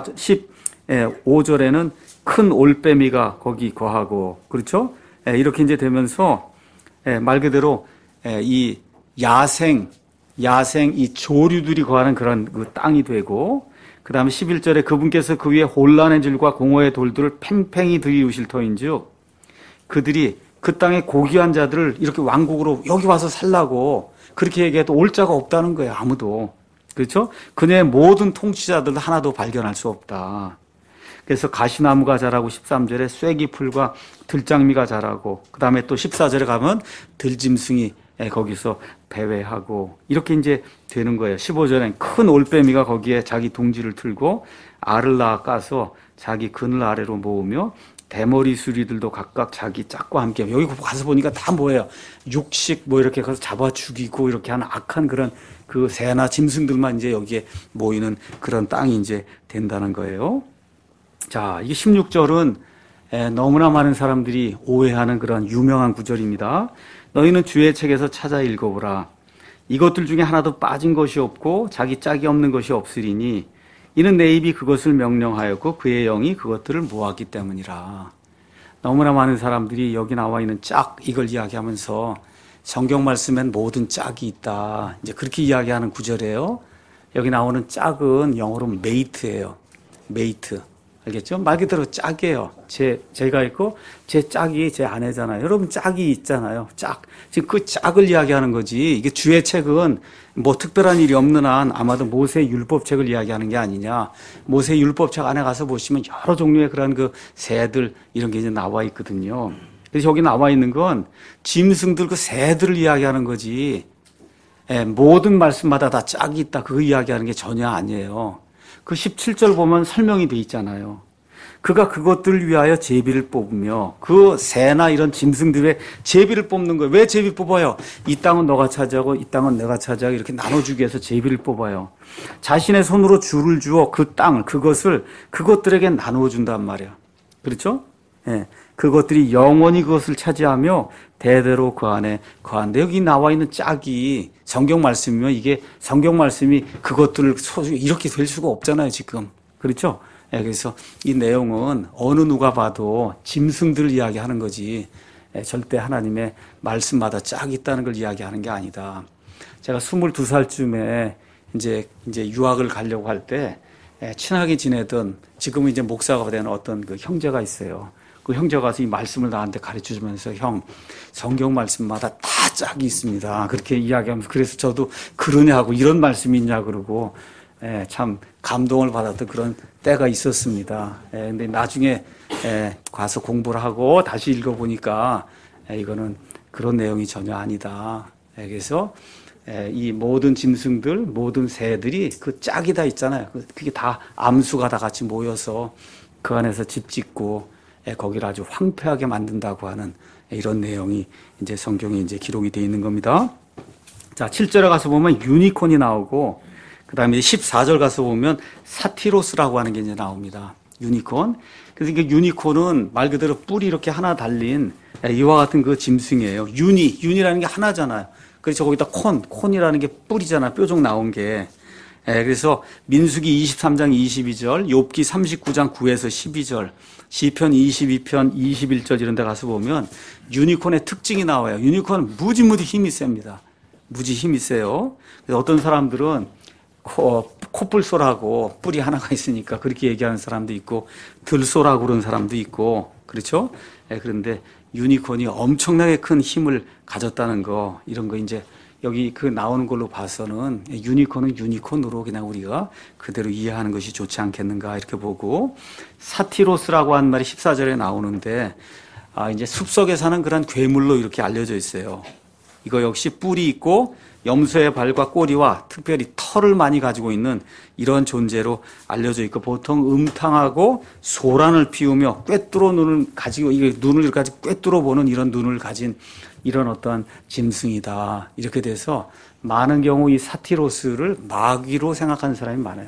15절에는 큰 올빼미가 거기 거하고, 그렇죠? 이렇게 이제 되면서, 말 그대로, 이 야생, 이 조류들이 거하는 그런 그 땅이 되고, 그 다음에 11절에 그분께서 그 위에 혼란의 질과 공허의 돌들을 팽팽히 들이우실 터인즉, 그들이 그 땅의 고귀한 자들을 이렇게 왕국으로 여기 와서 살라고 그렇게 얘기해도 올 자가 없다는 거예요. 아무도. 그렇죠? 그녀의 모든 통치자들도 하나도 발견할 수 없다. 그래서 가시나무가 자라고 13절에 쐐기풀과 들장미가 자라고 그 다음에 또 14절에 가면 들짐승이 거기서 배회하고 이렇게 이제 되는 거예요. 15절엔 큰 올빼미가 거기에 자기 둥지를 틀고 알을 낳아 까서 자기 그늘 아래로 모으며 대머리 수리들도 각각 자기 짝과 함께 여기 가서 보니까 다 뭐예요? 육식 뭐 이렇게 가서 잡아 죽이고 이렇게 하는 악한 그런 그 새나 짐승들만 이제 여기에 모이는 그런 땅이 이제 된다는 거예요. 자, 이게 16절은 너무나 많은 사람들이 오해하는 그런 유명한 구절입니다. 너희는 주의 책에서 찾아 읽어보라. 이것들 중에 하나도 빠진 것이 없고 자기 짝이 없는 것이 없으리니 이는 내 입이 그것을 명령하였고 그의 영이 그것들을 모았기 때문이라. 너무나 많은 사람들이 여기 나와 있는 짝 이걸 이야기하면서 성경 말씀엔 모든 짝이 있다. 이제 그렇게 이야기하는 구절이에요. 여기 나오는 짝은 영어로 메이트예요. 메이트. 알겠죠? 말 그대로 짝이에요. 제가 있고 제 짝이 제 아내잖아요. 여러분 짝이 있잖아요. 짝. 지금 그 짝을 이야기하는 거지. 이게 주의 책은 뭐 특별한 일이 없는 한 아마도 모세 율법책을 이야기하는 게 아니냐. 모세 율법책 안에 가서 보시면 여러 종류의 그런 그 새들 이런 게 이제 나와 있거든요. 그래서 여기 나와 있는 건 짐승들 그 새들을 이야기하는 거지. 모든 말씀마다 다 짝이 있다. 그거 이야기하는 게 전혀 아니에요. 그 17절 보면 설명이 돼 있잖아요. 그가 그것들을 위하여 제비를 뽑으며 그 새나 이런 짐승들의 제비를 뽑는 거예요. 왜 제비 뽑아요? 이 땅은 너가 차지하고 이 땅은 내가 차지하고 이렇게 나눠주기 위해서 제비를 뽑아요. 자신의 손으로 줄을 주어 그 땅을 그것들에게 나누어 준단 말이야. 그렇죠? 예. 그것들이 영원히 그것을 차지하며 대대로 그 안에 거한데 여기 나와 있는 짝이 성경 말씀이면 이게 성경 말씀이 그것들을 이렇게 될 수가 없잖아요, 지금. 그렇죠? 예, 그래서 이 내용은 어느 누가 봐도 짐승들을 이야기하는 거지 절대 하나님의 말씀마다 짝이 있다는 걸 이야기하는 게 아니다. 제가 22살쯤에 이제 유학을 가려고 할 때 친하게 지내던 지금은 이제 목사가 된 어떤 그 형제가 있어요. 그 형제가 가서 이 말씀을 나한테 가르쳐 주면서 형, 성경 말씀마다 다 짝이 있습니다. 그렇게 이야기하면서 그래서 저도 그러냐고 이런 말씀이 있냐 그러고 참 감동을 받았던 그런 때가 있었습니다. 근데 나중에 가서 공부를 하고 다시 읽어보니까 이거는 그런 내용이 전혀 아니다. 그래서 이 모든 짐승들, 모든 새들이 그 짝이 다 있잖아요. 그게 다 암수가 다 같이 모여서 그 안에서 집 짓고 거기를 아주 황폐하게 만든다고 하는 이런 내용이 이제 성경에 이제 기록이 되어 있는 겁니다. 자, 7절에 가서 보면 유니콘이 나오고, 그 다음에 14절 가서 보면 사티로스라고 하는 게 이제 나옵니다. 유니콘. 그래서 이게 유니콘은 말 그대로 뿔이 이렇게 하나 달린 이와 같은 그 짐승이에요. 윤이라는 게 하나잖아요. 그래서 거기다 콘이라는 게 뿔이잖아요. 뾰족 나온 게. 그래서 민수기 23장 22절, 욥기 39장 9에서 12절, 시편 22편 21절 이런 데 가서 보면 유니콘의 특징이 나와요. 유니콘은 무지 힘이 셉니다. 무지 힘이 세요. 그래서 어떤 사람들은 코뿔소라고 뿔이 하나가 있으니까 그렇게 얘기하는 사람도 있고, 들소라고 그러는 사람도 있고, 그렇죠? 그런데 유니콘이 엄청나게 큰 힘을 가졌다는 거, 이런 거 이제 여기 그 나오는 걸로 봐서는 유니콘은 유니콘으로 그냥 우리가 그대로 이해하는 것이 좋지 않겠는가 이렇게 보고, 사티로스라고 한 말이 14절에 나오는데, 이제 숲속에 사는 그런 괴물로 이렇게 알려져 있어요. 이거 역시 뿔이 있고 염소의 발과 꼬리와 특별히 털을 많이 가지고 있는 이런 존재로 알려져 있고, 보통 음탕하고 소란을 피우며 꿰뚫어 눈을 가지고, 이게 눈을 가지고 꿰뚫어 보는 이런 눈을 가진 이런 어떠한 짐승이다. 이렇게 돼서 많은 경우 이 사티로스를 마귀로 생각하는 사람이 많아요.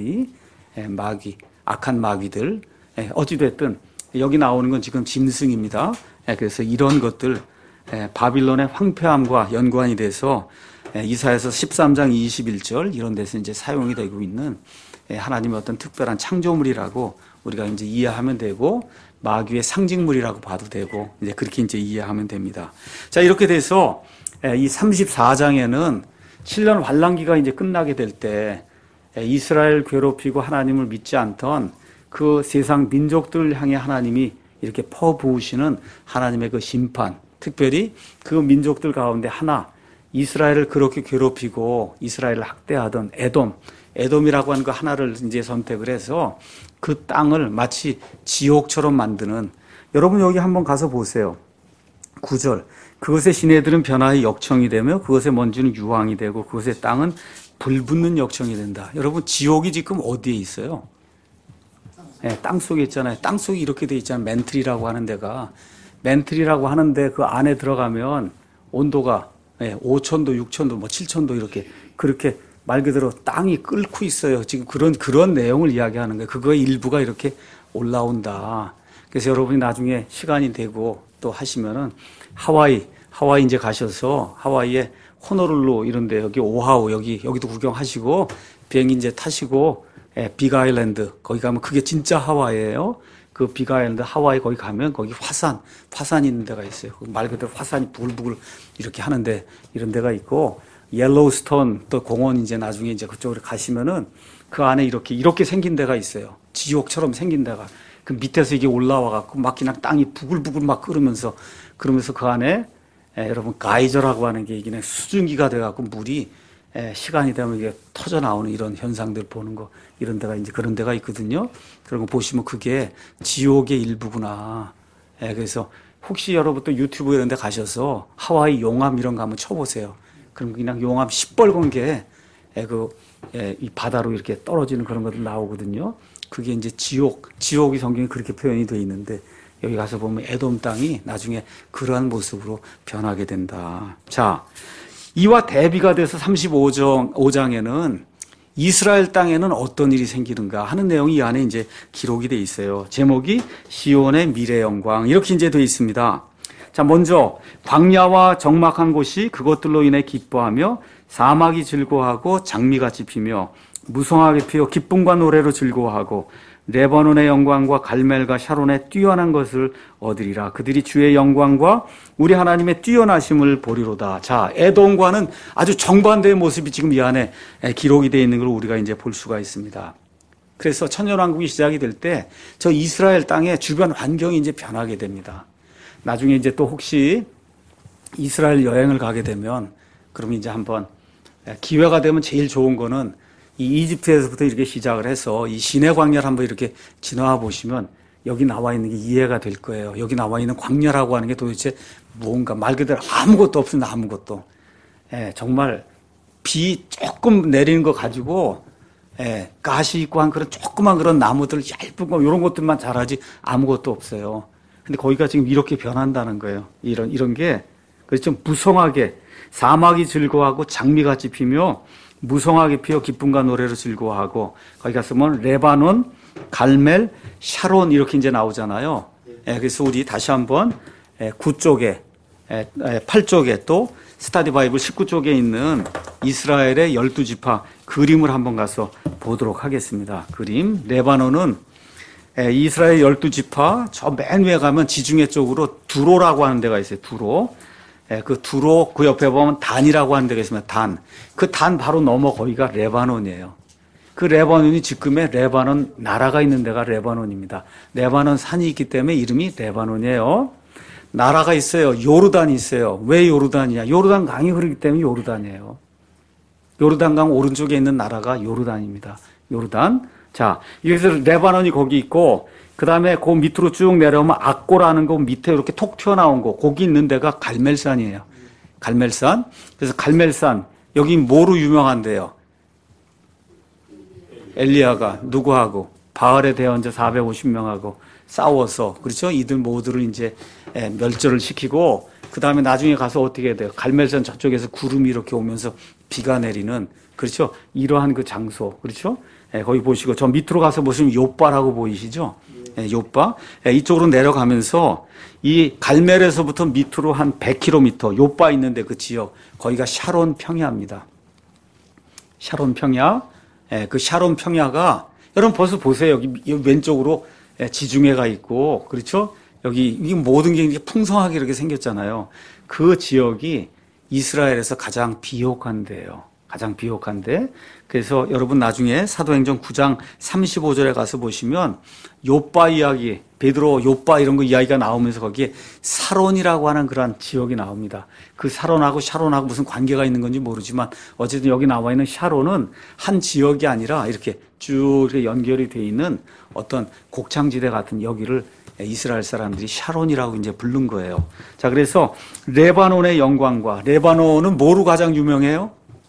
마귀, 악한 마귀들. 어찌됐든 여기 나오는 건 지금 짐승입니다. 그래서 이런 것들, 바빌론의 황폐함과 연관이 돼서 이사야서 13장 21절 이런 데서 이제 사용이 되고 있는 하나님의 어떤 특별한 창조물이라고 우리가 이제 이해하면 되고, 마귀의 상징물이라고 봐도 되고, 이제 그렇게 이제 이해하면 됩니다. 자, 이렇게 돼서 이 34장에는 7년 환란기가 이제 끝나게 될 때 이스라엘 괴롭히고 하나님을 믿지 않던 그 세상 민족들을 향해 하나님이 이렇게 퍼부으시는 하나님의 그 심판, 특별히 그 민족들 가운데 하나, 이스라엘을 그렇게 괴롭히고 이스라엘을 학대하던 에돔이라고 하는 그 하나를 이제 선택을 해서 그 땅을 마치 지옥처럼 만드는, 여러분 여기 한번 가서 보세요. 9절. 그것의 시내들은 변화의 역청이 되며 그것의 먼지는 유황이 되고 그것의 땅은 불붙는 역청이 된다. 여러분, 지옥이 지금 어디에 있어요? 땅 속에 있잖아요. 땅 속에 이렇게 돼 있잖아요. 멘틀이라고 하는 데가. 멘틀이라고 하는데 그 안에 들어가면 온도가 5,000도, 6,000도, 7,000도 이렇게, 그렇게 말 그대로 땅이 끓고 있어요. 지금 그런 내용을 이야기하는 거예요. 그거의 일부가 이렇게 올라온다. 그래서 여러분이 나중에 시간이 되고 또 하시면은 하와이 이제 가셔서 하와이에 호노룰루 이런데, 여기 오하우 여기도 구경하시고 비행기 이제 타시고 빅아일랜드 거기 가면 그게 진짜 하와이예요. 그 빅아일랜드 하와이 거기 가면 거기 화산 있는 데가 있어요. 말 그대로 화산이 부글부글 이렇게 하는데 이런 데가 있고, 옐로우스톤 또 공원 이제 나중에 이제 그쪽으로 가시면은 그 안에 이렇게 생긴 데가 있어요. 지옥처럼 생긴 데가. 그 밑에서 이게 올라와 갖고 막 그냥 땅이 부글부글 막 그러면서 그 안에 여러분 가이저라고 하는 게 이게 수증기가 돼 갖고 물이 시간이 되면 이게 터져 나오는 이런 현상들 보는 거, 이런 데가 이제 그런 데가 있거든요. 그런 거 보시면 그게 지옥의 일부구나. 그래서 혹시 여러분 또 유튜브 이런 데 가셔서 하와이 용암 이런 거 한번 쳐보세요. 그럼 그냥 용암 시뻘건 게 이 바다로 이렇게 떨어지는 그런 것들 나오거든요. 그게 이제 지옥이 성경에 그렇게 표현이 되어 있는데, 여기 가서 보면 에돔 땅이 나중에 그러한 모습으로 변하게 된다. 자, 이와 대비가 돼서 35장에는 이스라엘 땅에는 어떤 일이 생기는가 하는 내용이 이 안에 이제 기록이 돼 있어요. 제목이 시온의 미래 영광 이렇게 이제 돼 있습니다. 자, 먼저 광야와 적막한 곳이 그것들로 인해 기뻐하며 사막이 즐거워하고 장미같이 피며 무성하게 피어 기쁨과 노래로 즐거워하고 레바논의 영광과 갈멜과 샤론의 뛰어난 것을 얻으리라. 그들이 주의 영광과 우리 하나님의 뛰어나심을 보리로다. 자, 에돔과는 아주 정반대의 모습이 지금 이 안에 기록이 되어 있는 걸 우리가 이제 볼 수가 있습니다. 그래서 천년왕국이 시작이 될 때 저 이스라엘 땅의 주변 환경이 이제 변하게 됩니다. 나중에 이제 또 혹시 이스라엘 여행을 가게 되면, 그러면 이제 한번 기회가 되면 제일 좋은 거는 이 이집트에서부터 이렇게 시작을 해서 이 시내 광야를 한번 이렇게 지나와 보시면 여기 나와 있는 게 이해가 될 거예요. 여기 나와 있는 광야라고 하는 게 도대체 뭔가 말 그대로 아무것도 없습니다. 아무것도. 예, 정말 비 조금 내리는 거 가지고 예, 가시 있고 한 그런 조그만 그런 나무들 얇은 거 이런 것들만 자라지 아무것도 없어요. 근데 거기가 지금 이렇게 변한다는 거예요. 이런 게 그래서 좀 무성하게 사막이 즐거워하고 장미같이 피며 무성하게 피어 기쁨과 노래로 즐거워하고 거기 가서면 레바논, 갈멜, 샤론 이렇게 이제 나오잖아요. 예, 그래서 우리 다시 한번 9쪽에 8쪽에 또 스타디 바이블 19쪽에 있는 이스라엘의 12지파 그림을 한번 가서 보도록 하겠습니다. 그림 레바논은 이스라엘 12지파 저 맨 위에 가면 지중해 쪽으로 두로라고 하는 데가 있어요. 두로. 그 두로 그 옆에 보면 단이라고 하는 데가 있습니다. 단. 그 단 바로 넘어 거기가 레바논이에요. 그 레바논이 지금의 레바논 나라가 있는 데가 레바논입니다. 레바논 산이 있기 때문에 이름이 레바논이에요. 나라가 있어요. 요르단이 있어요. 왜 요르단이냐? 요르단 강이 흐르기 때문에 요르단이에요. 요르단강 오른쪽에 있는 나라가 요르단입니다. 요르단. 자, 여기서 레바논이 거기 있고, 그 다음에 그 밑으로 쭉 내려오면 악고라는 거 밑에 이렇게 톡 튀어나온 거, 거기 있는 데가 갈멜산이에요. 갈멜산. 그래서 갈멜산, 여기 뭐로 유명한데요? 엘리야가 누구하고? 바알의 대언자 450명하고 싸워서, 그렇죠? 이들 모두를 이제 멸절을 시키고, 그 다음에 나중에 가서 어떻게 해야 돼요? 갈멜산 저쪽에서 구름이 이렇게 오면서 비가 내리는, 그렇죠? 이러한 그 장소, 그렇죠? 거기 보시고, 저 밑으로 가서 보시면 요바라고 보이시죠? 요바. 이쪽으로 내려가면서 이 갈멜에서부터 밑으로 한 100km, 요바 있는데 그 지역, 거기가 샤론 평야입니다. 샤론 평야. 그 샤론 평야가, 여러분 벌써 보세요. 여기 왼쪽으로 지중해가 있고, 그렇죠? 여기 이 모든 게 이렇게 풍성하게 이렇게 생겼잖아요. 그 지역이 이스라엘에서 가장 비옥한 데예요. 가장 비옥한데. 그래서 여러분 나중에 사도행전 9장 35절에 가서 보시면 요빠 이야기, 베드로 요빠 이런 거 이야기가 나오면서 거기에 사론이라고 하는 그런 지역이 나옵니다. 그 사론하고 샤론하고 무슨 관계가 있는 건지 모르지만 어쨌든 여기 나와 있는 샤론은 한 지역이 아니라 이렇게 쭉 이렇게 연결이 돼 있는 어떤 곡창지대 같은 여기를 이스라엘 사람들이 샤론이라고 이제 부른 거예요. 자, 그래서 레바논의 영광과, 레바논은 뭐로 가장 유명해요?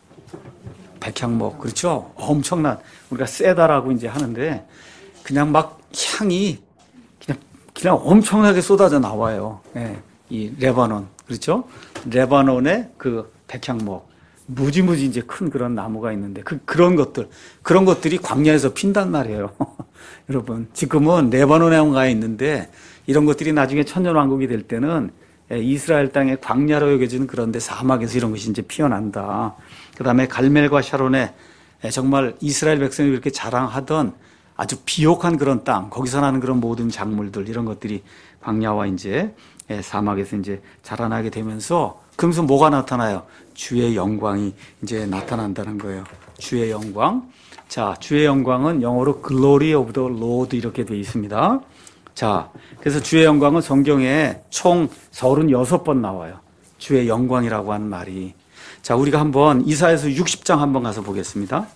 백향목. 그렇죠? 엄청난, 우리가 세다라고 이제 하는데 그냥 막 향이 그냥 엄청나게 쏟아져 나와요. 예, 이 레바논. 그렇죠? 레바논의 그 백향목. 무지무지 이제 큰 그런 나무가 있는데 그런 것들이 광야에서 핀단 말이에요. 여러분, 지금은 레바논에 가 있는데 이런 것들이 나중에 천년왕국이 될 때는 이스라엘 땅의 광야로 여겨지는 그런데 사막에서 이런 것이 이제 피어난다. 그 다음에 갈멜과 샤론에 정말 이스라엘 백성이 이렇게 자랑하던 아주 비옥한 그런 땅, 거기서 나는 그런 모든 작물들, 이런 것들이 광야와 이제 사막에서 이제 자라나게 되면서, 그러면서 뭐가 나타나요? 주의 영광이 이제 나타난다는 거예요. 주의 영광. 자, 주의 영광은 영어로 Glory of the Lord 이렇게 되어 있습니다. 자, 그래서 주의 영광은 성경에 총 36번 나와요. 주의 영광이라고 하는 말이. 자, 우리가 한번 이사야서 60장 한번 가서 보겠습니다.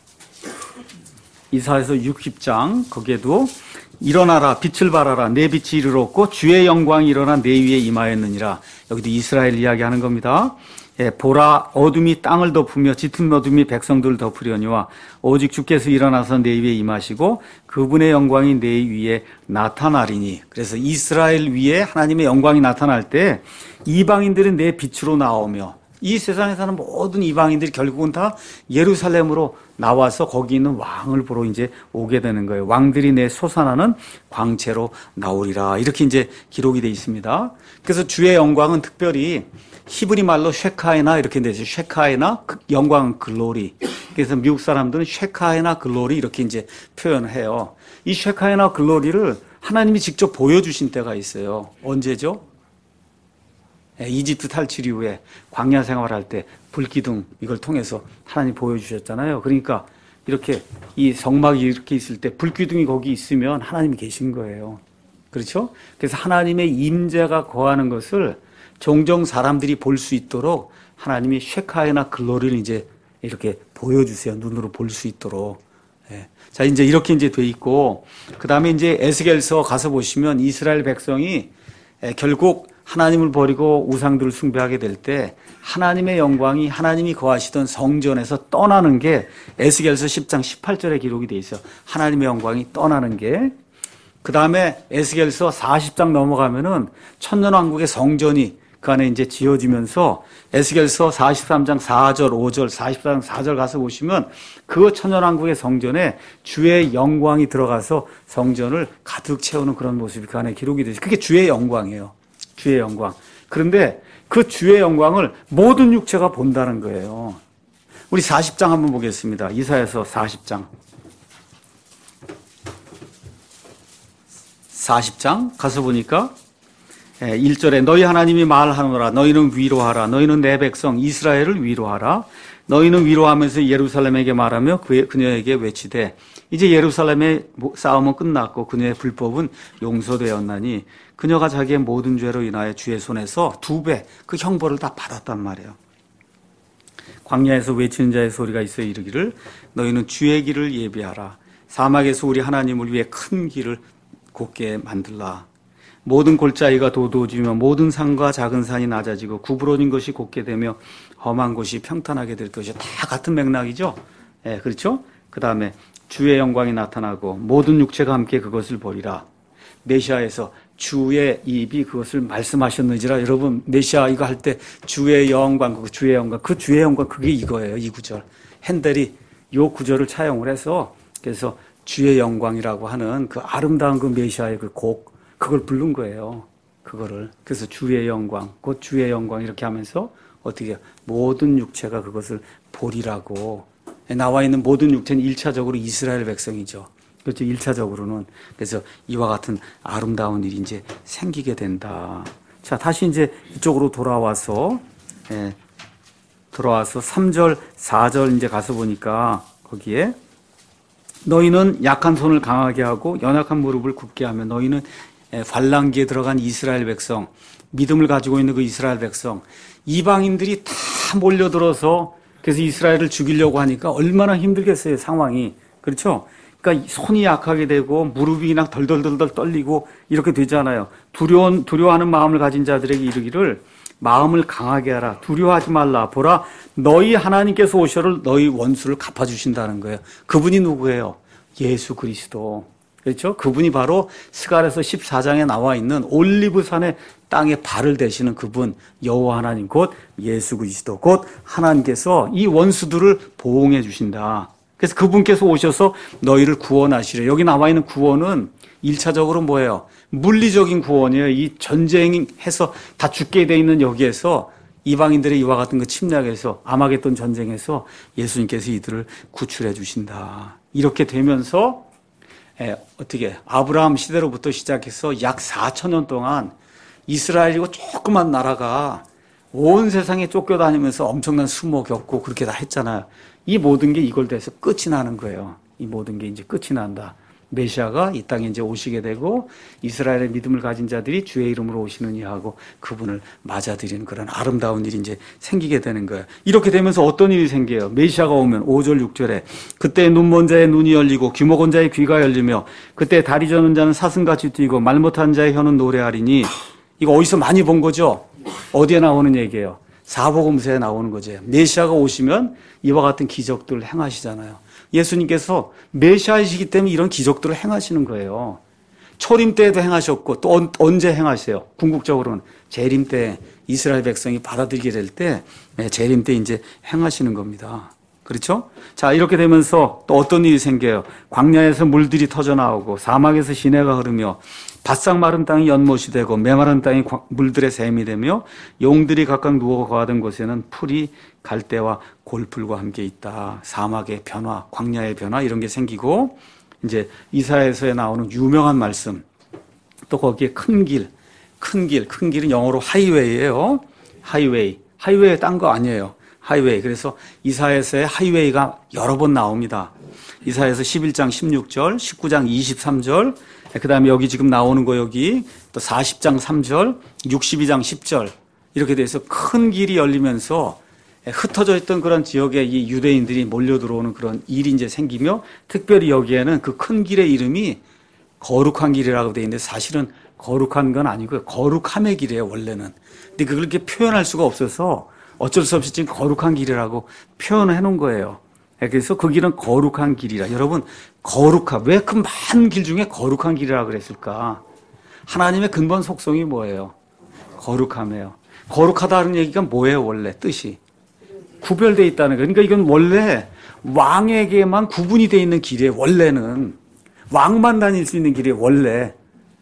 이사야서 60장, 거기에도 일어나라, 빛을 발하라, 내 빛이 이르렀고 주의 영광이 일어나 내 위에 임하였느니라. 여기도 이스라엘 이야기하는 겁니다. 보라, 어둠이 땅을 덮으며 짙은 어둠이 백성들을 덮으려니와 오직 주께서 일어나서 내 위에 임하시고 그분의 영광이 내 위에 나타나리니. 그래서 이스라엘 위에 하나님의 영광이 나타날 때 이방인들은 내 빛으로 나오며, 이 세상에 사는 모든 이방인들이 결국은 다 예루살렘으로 나와서 거기 있는 왕을 보러 이제 오게 되는 거예요. 왕들이 내 솟아나는 광채로 나오리라. 이렇게 이제 기록이 되어 있습니다. 그래서 주의 영광은 특별히 히브리 말로 쉐카이나 이렇게 되죠. 쉐카이나 영광은 글로리. 그래서 미국 사람들은 쉐카이나 글로리 이렇게 이제 표현해요. 이 쉐카이나 글로리를 하나님이 직접 보여주신 때가 있어요. 언제죠? 이집트 탈출 이후에 광야 생활할 때 불기둥 이걸 통해서 하나님 보여주셨잖아요. 그러니까 이렇게 이 성막이 이렇게 있을 때 불기둥이 거기 있으면 하나님이 계신 거예요. 그렇죠? 그래서 하나님의 임재가 거하는 것을 종종 사람들이 볼 수 있도록 하나님이 쉐카이나 글로리를 이제 이렇게 보여주세요. 눈으로 볼 수 있도록. 예. 자, 이제 이렇게 이제 돼 있고, 그 다음에 이제 에스겔서 가서 보시면 이스라엘 백성이 결국 하나님을 버리고 우상들을 숭배하게 될 때 하나님의 영광이 하나님이 거하시던 성전에서 떠나는 게 에스겔서 10장 18절에 기록이 돼 있어요. 하나님의 영광이 떠나는 게. 그 다음에 에스겔서 40장 넘어가면은 천년왕국의 성전이 그 안에 이제 지어지면서 에스겔서 43장 4절, 5절, 44장 4절 가서 보시면 그 천년왕국의 성전에 주의 영광이 들어가서 성전을 가득 채우는 그런 모습이 그 안에 기록이 되죠. 그게 주의 영광이에요. 주의 영광. 그런데 그 주의 영광을 모든 육체가 본다는 거예요. 우리 40장 한번 보겠습니다. 이사야서 40장. 40장 가서 보니까 1절에 너희 하나님이 말하노라. 너희는 위로하라. 너희는 내 백성 이스라엘을 위로하라. 너희는 위로하면서 예루살렘에게 말하며 그녀에게 외치되 이제 예루살렘의 싸움은 끝났고 그녀의 불법은 용서되었나니 그녀가 자기의 모든 죄로 인하여 주의 손에서 2배 그 형벌을 다 받았단 말이에요. 광야에서 외치는 자의 소리가 있어 이르기를 너희는 주의 길을 예비하라. 사막에서 우리 하나님을 위해 큰 길을 곧게 만들라. 모든 골짜기가 도도해지며 모든 산과 작은 산이 낮아지고 구부러진 것이 곧게 되며 험한 곳이 평탄하게 될 것이 다 같은 맥락이죠. 예, 그렇죠? 그 다음에 주의 영광이 나타나고 모든 육체가 함께 그것을 보리라. 메시아에서 주의 입이 그것을 말씀하셨는지라. 여러분 메시아 이거 할 때 주의 영광, 그 주의 영광, 그 주의 영광 그게 이거예요. 이 구절. 핸델이 요 구절을 차용을 해서 그래서 주의 영광이라고 하는 그 아름다운 그 메시아의 그 곡 그걸 부른 거예요. 그거를. 그래서 주의 영광, 곧 주의 영광 이렇게 하면서 어떻게 모든 육체가 그것을 보리라고. 나와 있는 모든 육체는 1차적으로 이스라엘 백성이죠. 그렇죠. 1차적으로는. 그래서 이와 같은 아름다운 일이 이제 생기게 된다. 자, 다시 이제 이쪽으로 돌아와서 3절, 4절 이제 가서 보니까 거기에 너희는 약한 손을 강하게 하고 연약한 무릎을 굽게 하며 너희는 환란기에 들어간 이스라엘 백성, 믿음을 가지고 있는 그 이스라엘 백성, 이방인들이 다 몰려들어서 그래서 이스라엘을 죽이려고 하니까 얼마나 힘들겠어요, 상황이. 그렇죠? 그러니까 손이 약하게 되고 무릎이 그냥 덜덜덜덜 떨리고 이렇게 되잖아요. 두려워하는 마음을 가진 자들에게 이르기를 마음을 강하게 하라. 두려워하지 말라. 보라, 너희 하나님께서 오셔를 너희 원수를 갚아주신다는 거예요. 그분이 누구예요? 예수 그리스도. 그렇죠? 그분이 바로 스가랴서 14장에 나와 있는 올리브산의 땅에 발을 대시는 그분 여호와 하나님 곧 예수 그리스도 곧 하나님께서 이 원수들을 보응해 주신다. 그래서 그분께서 오셔서 너희를 구원하시려. 여기 나와 있는 구원은 1차적으로 뭐예요? 물리적인 구원이에요. 이 전쟁해서 다 죽게 돼 있는 여기에서 이방인들의 이와 같은 그 침략에서 아마겟돈 전쟁에서 예수님께서 이들을 구출해 주신다. 이렇게 되면서 어떻게 아브라함 시대로부터 시작해서 약 4,000년 동안 이스라엘이고 조그만 나라가 온 세상에 쫓겨다니면서 엄청난 수모 겪고 그렇게 다 했잖아요. 이 모든 게 이걸 대해서 끝이 나는 거예요. 이 모든 게 이제 끝이 난다. 메시아가 이 땅에 이제 오시게 되고 이스라엘의 믿음을 가진 자들이 주의 이름으로 오시느니 하고 그분을 맞아들이는 그런 아름다운 일이 이제 생기게 되는 거예요. 이렇게 되면서 어떤 일이 생겨요? 메시아가 오면 5절 6절에 그때 눈먼 자의 눈이 열리고 귀 먹은 자의 귀가 열리며 그때 다리 저는 자는 사슴같이 뛰고 말 못한 자의 혀는 노래하리니. 이거 어디서 많이 본 거죠? 어디에 나오는 얘기예요? 사복음서에 나오는 거죠. 메시아가 오시면 이와 같은 기적들을 행하시잖아요. 예수님께서 메시아이시기 때문에 이런 기적들을 행하시는 거예요. 초림 때에도 행하셨고 또 언제 행하세요? 궁극적으로는 재림 때 이스라엘 백성이 받아들이게 될 때 재림 때 이제 행하시는 겁니다. 그렇죠? 자, 이렇게 되면서 또 어떤 일이 생겨요? 광야에서 물들이 터져 나오고 사막에서 시내가 흐르며 바싹 마른 땅이 연못이 되고 메마른 땅이 물들의 샘이 되며 용들이 각각 누워 거하던 곳에는 풀이 갈대와 골풀과 함께 있다. 사막의 변화, 광야의 변화 이런 게 생기고 이제 이사야서에 나오는 유명한 말씀 또 거기에 큰 길은 영어로 하이웨이예요. 하이웨이 딴 거 아니에요. 하이웨이. 그래서 이사야서에 하이웨이가 여러 번 나옵니다. 이사야서 11장 16절, 19장 23절, 그 다음에 여기 지금 나오는 거 여기 또 40장 3절, 62장 10절 이렇게 돼서 큰 길이 열리면서 흩어져 있던 그런 지역에 이 유대인들이 몰려 들어오는 그런 일이 이제 생기며 특별히 여기에는 그 큰 길의 이름이 거룩한 길이라고 되어 있는데 사실은 거룩한 건 아니고요. 거룩함의 길이에요, 원래는. 근데 그걸 이렇게 표현할 수가 없어서 어쩔 수 없이 지금 거룩한 길이라고 표현을 해 놓은 거예요. 그래서 그 길은 거룩한 길이라. 여러분, 거룩함. 왜 그 많은 길 중에 거룩한 길이라고 그랬을까? 하나님의 근본 속성이 뭐예요? 거룩함이에요. 거룩하다는 얘기가 뭐예요, 원래 뜻이? 구별되어 있다는 거예요. 그러니까 이건 원래 왕에게만 구분이 되어 있는 길이에요, 원래는. 왕만 다닐 수 있는 길이에요, 원래.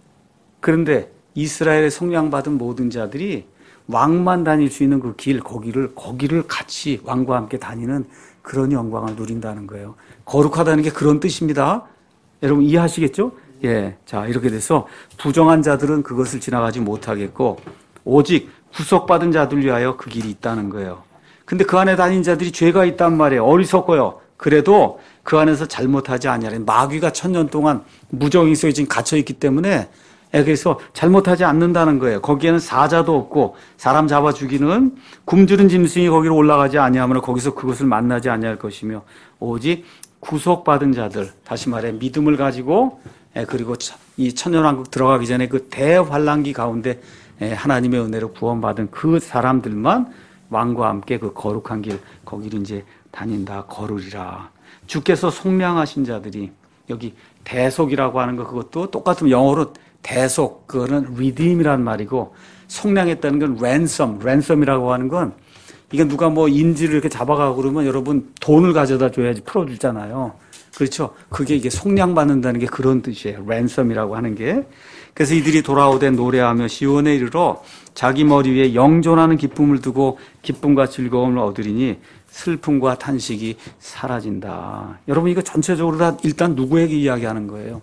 그런데 이스라엘의 속량받은 모든 자들이 왕만 다닐 수 있는 그 길, 거기를 같이 왕과 함께 다니는 그런 영광을 누린다는 거예요. 거룩하다는 게 그런 뜻입니다. 여러분 이해하시겠죠? 예. 자, 이렇게 돼서 부정한 자들은 그것을 지나가지 못하겠고, 오직 구속받은 자들 위하여 그 길이 있다는 거예요. 근데 그 안에 다닌 자들이 죄가 있단 말이에요. 어리석어요. 그래도 그 안에서 잘못하지 아니하라. 마귀가 1000년 동안 무정익소에 지금 갇혀있기 때문에 그래서 잘못하지 않는다는 거예요. 거기에는 사자도 없고 사람 잡아 죽이는 굶주린 짐승이 거기로 올라가지 아니하면 거기서 그것을 만나지 아니할 것이며 오직 구속받은 자들, 다시 말해 믿음을 가지고 그리고 이 천년왕국 들어가기 전에 그 대환란기 가운데 하나님의 은혜로 구원받은 그 사람들만 왕과 함께 그 거룩한 길 거기를 이제 다닌다. 걸으리라. 주께서 속량하신 자들이 여기 대속이라고 하는 거 그것도 똑같은 영어로 대속, 그거는 redeem이란 말이고, 속량했다는 건 ransom이라고 하는 건, 이게 누가 뭐 인질을 이렇게 잡아가고 그러면 여러분 돈을 가져다 줘야지 풀어주잖아요. 그렇죠? 그게 이게 속량받는다는 게 그런 뜻이에요. ransom이라고 하는 게. 그래서 이들이 돌아오되 노래하며 시온에 이르러 자기 머리 위에 영존하는 기쁨을 두고 기쁨과 즐거움을 얻으리니 슬픔과 탄식이 사라진다. 여러분 이거 전체적으로 다 일단 누구에게 이야기하는 거예요?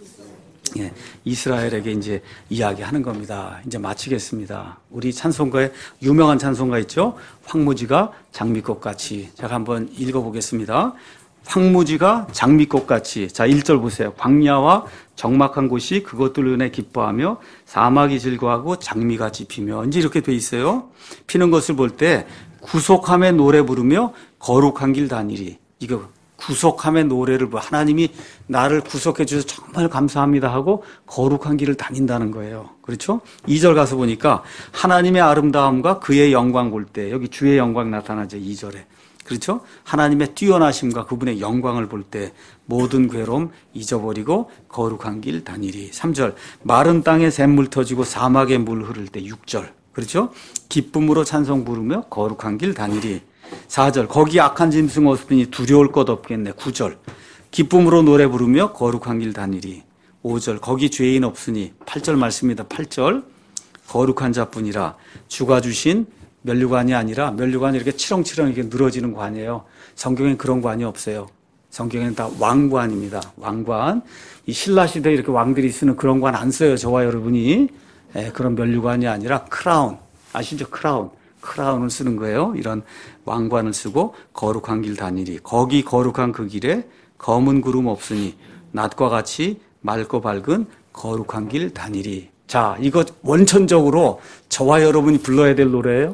예, 이스라엘에게 이제 이야기하는 겁니다. 이제 마치겠습니다. 우리 찬송가에 유명한 찬송가 있죠? 황무지가 장미꽃같이. 제가 한번 읽어보겠습니다. 황무지가 장미꽃같이. 자, 1절 보세요. 광야와 적막한 곳이 그것들 은혜 기뻐하며 사막이 즐거워하고 장미같이 피며. 이제 이렇게 돼 있어요. 피는 것을 볼 때 구속함의 노래 부르며 거룩한 길 다니리. 이거 구속함의 노래를 하나님이 나를 구속해 주셔서 정말 감사합니다 하고 거룩한 길을 다닌다는 거예요. 그렇죠? 2절 가서 보니까 하나님의 아름다움과 그의 영광 볼 때, 여기 주의 영광 나타나죠. 2절에. 그렇죠? 하나님의 뛰어나심과 그분의 영광을 볼 때 모든 괴로움 잊어버리고 거룩한 길 다니리. 3절 마른 땅에 샘물 터지고 사막에 물 흐를 때. 6절. 그렇죠? 기쁨으로 찬송 부르며 거룩한 길 다니리. 4절 거기 악한 짐승 없으니 두려울 것 없겠네. 9절 기쁨으로 노래 부르며 거룩한 길 다니리. 5절 거기 죄인 없으니. 8절 말씀입니다. 8절 거룩한 자뿐이라. 주가 주신 면류관이 아니라, 면류관이 이렇게 치렁치렁 이렇게 늘어지는 관이에요. 성경엔 그런 관이 없어요. 성경에는 다 왕관입니다. 왕관. 이 신라 시대에 이렇게 왕들이 쓰는 그런 관 안 써요. 저와 여러분이. 그런 면류관이 아니라 크라운. 아시죠? 크라운을 쓰는 거예요. 이런 왕관을 쓰고 거룩한 길 다니리. 거기 거룩한 그 길에 검은 구름 없으니 낮과 같이 맑고 밝은 거룩한 길 다니리. 자, 이거 원천적으로 저와 여러분이 불러야 될 노래예요?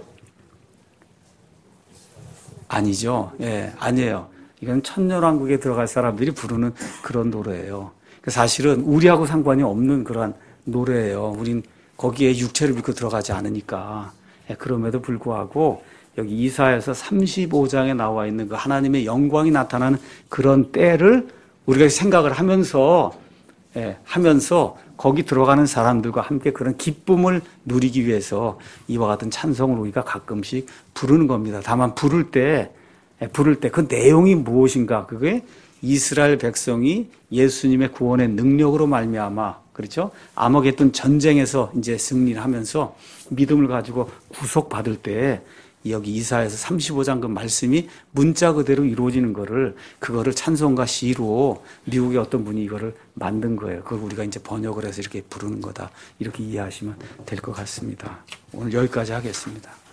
아니죠. 예, 아니에요. 이건 천년왕국에 들어갈 사람들이 부르는 그런 노래예요. 사실은 우리하고 상관이 없는 그런 노래예요. 우린 거기에 육체를 믿고 들어가지 않으니까. 그럼에도 불구하고 여기 이사야서 35장에 나와 있는 그 하나님의 영광이 나타나는 그런 때를 우리가 생각을 하면서 거기 들어가는 사람들과 함께 그런 기쁨을 누리기 위해서 이와 같은 찬송을 우리가 가끔씩 부르는 겁니다. 다만 부를 때 그 내용이 무엇인가? 그게 이스라엘 백성이 예수님의 구원의 능력으로 말미암아, 그렇죠? 아마겟돈 전쟁에서 이제 승리를 하면서 믿음을 가지고 구속받을 때 여기 이사야서 35장 그 말씀이 문자 그대로 이루어지는 그거를 찬송가 시로 미국의 어떤 분이 이거를 만든 거예요. 그걸 우리가 이제 번역을 해서 이렇게 부르는 거다. 이렇게 이해하시면 될 것 같습니다. 오늘 여기까지 하겠습니다.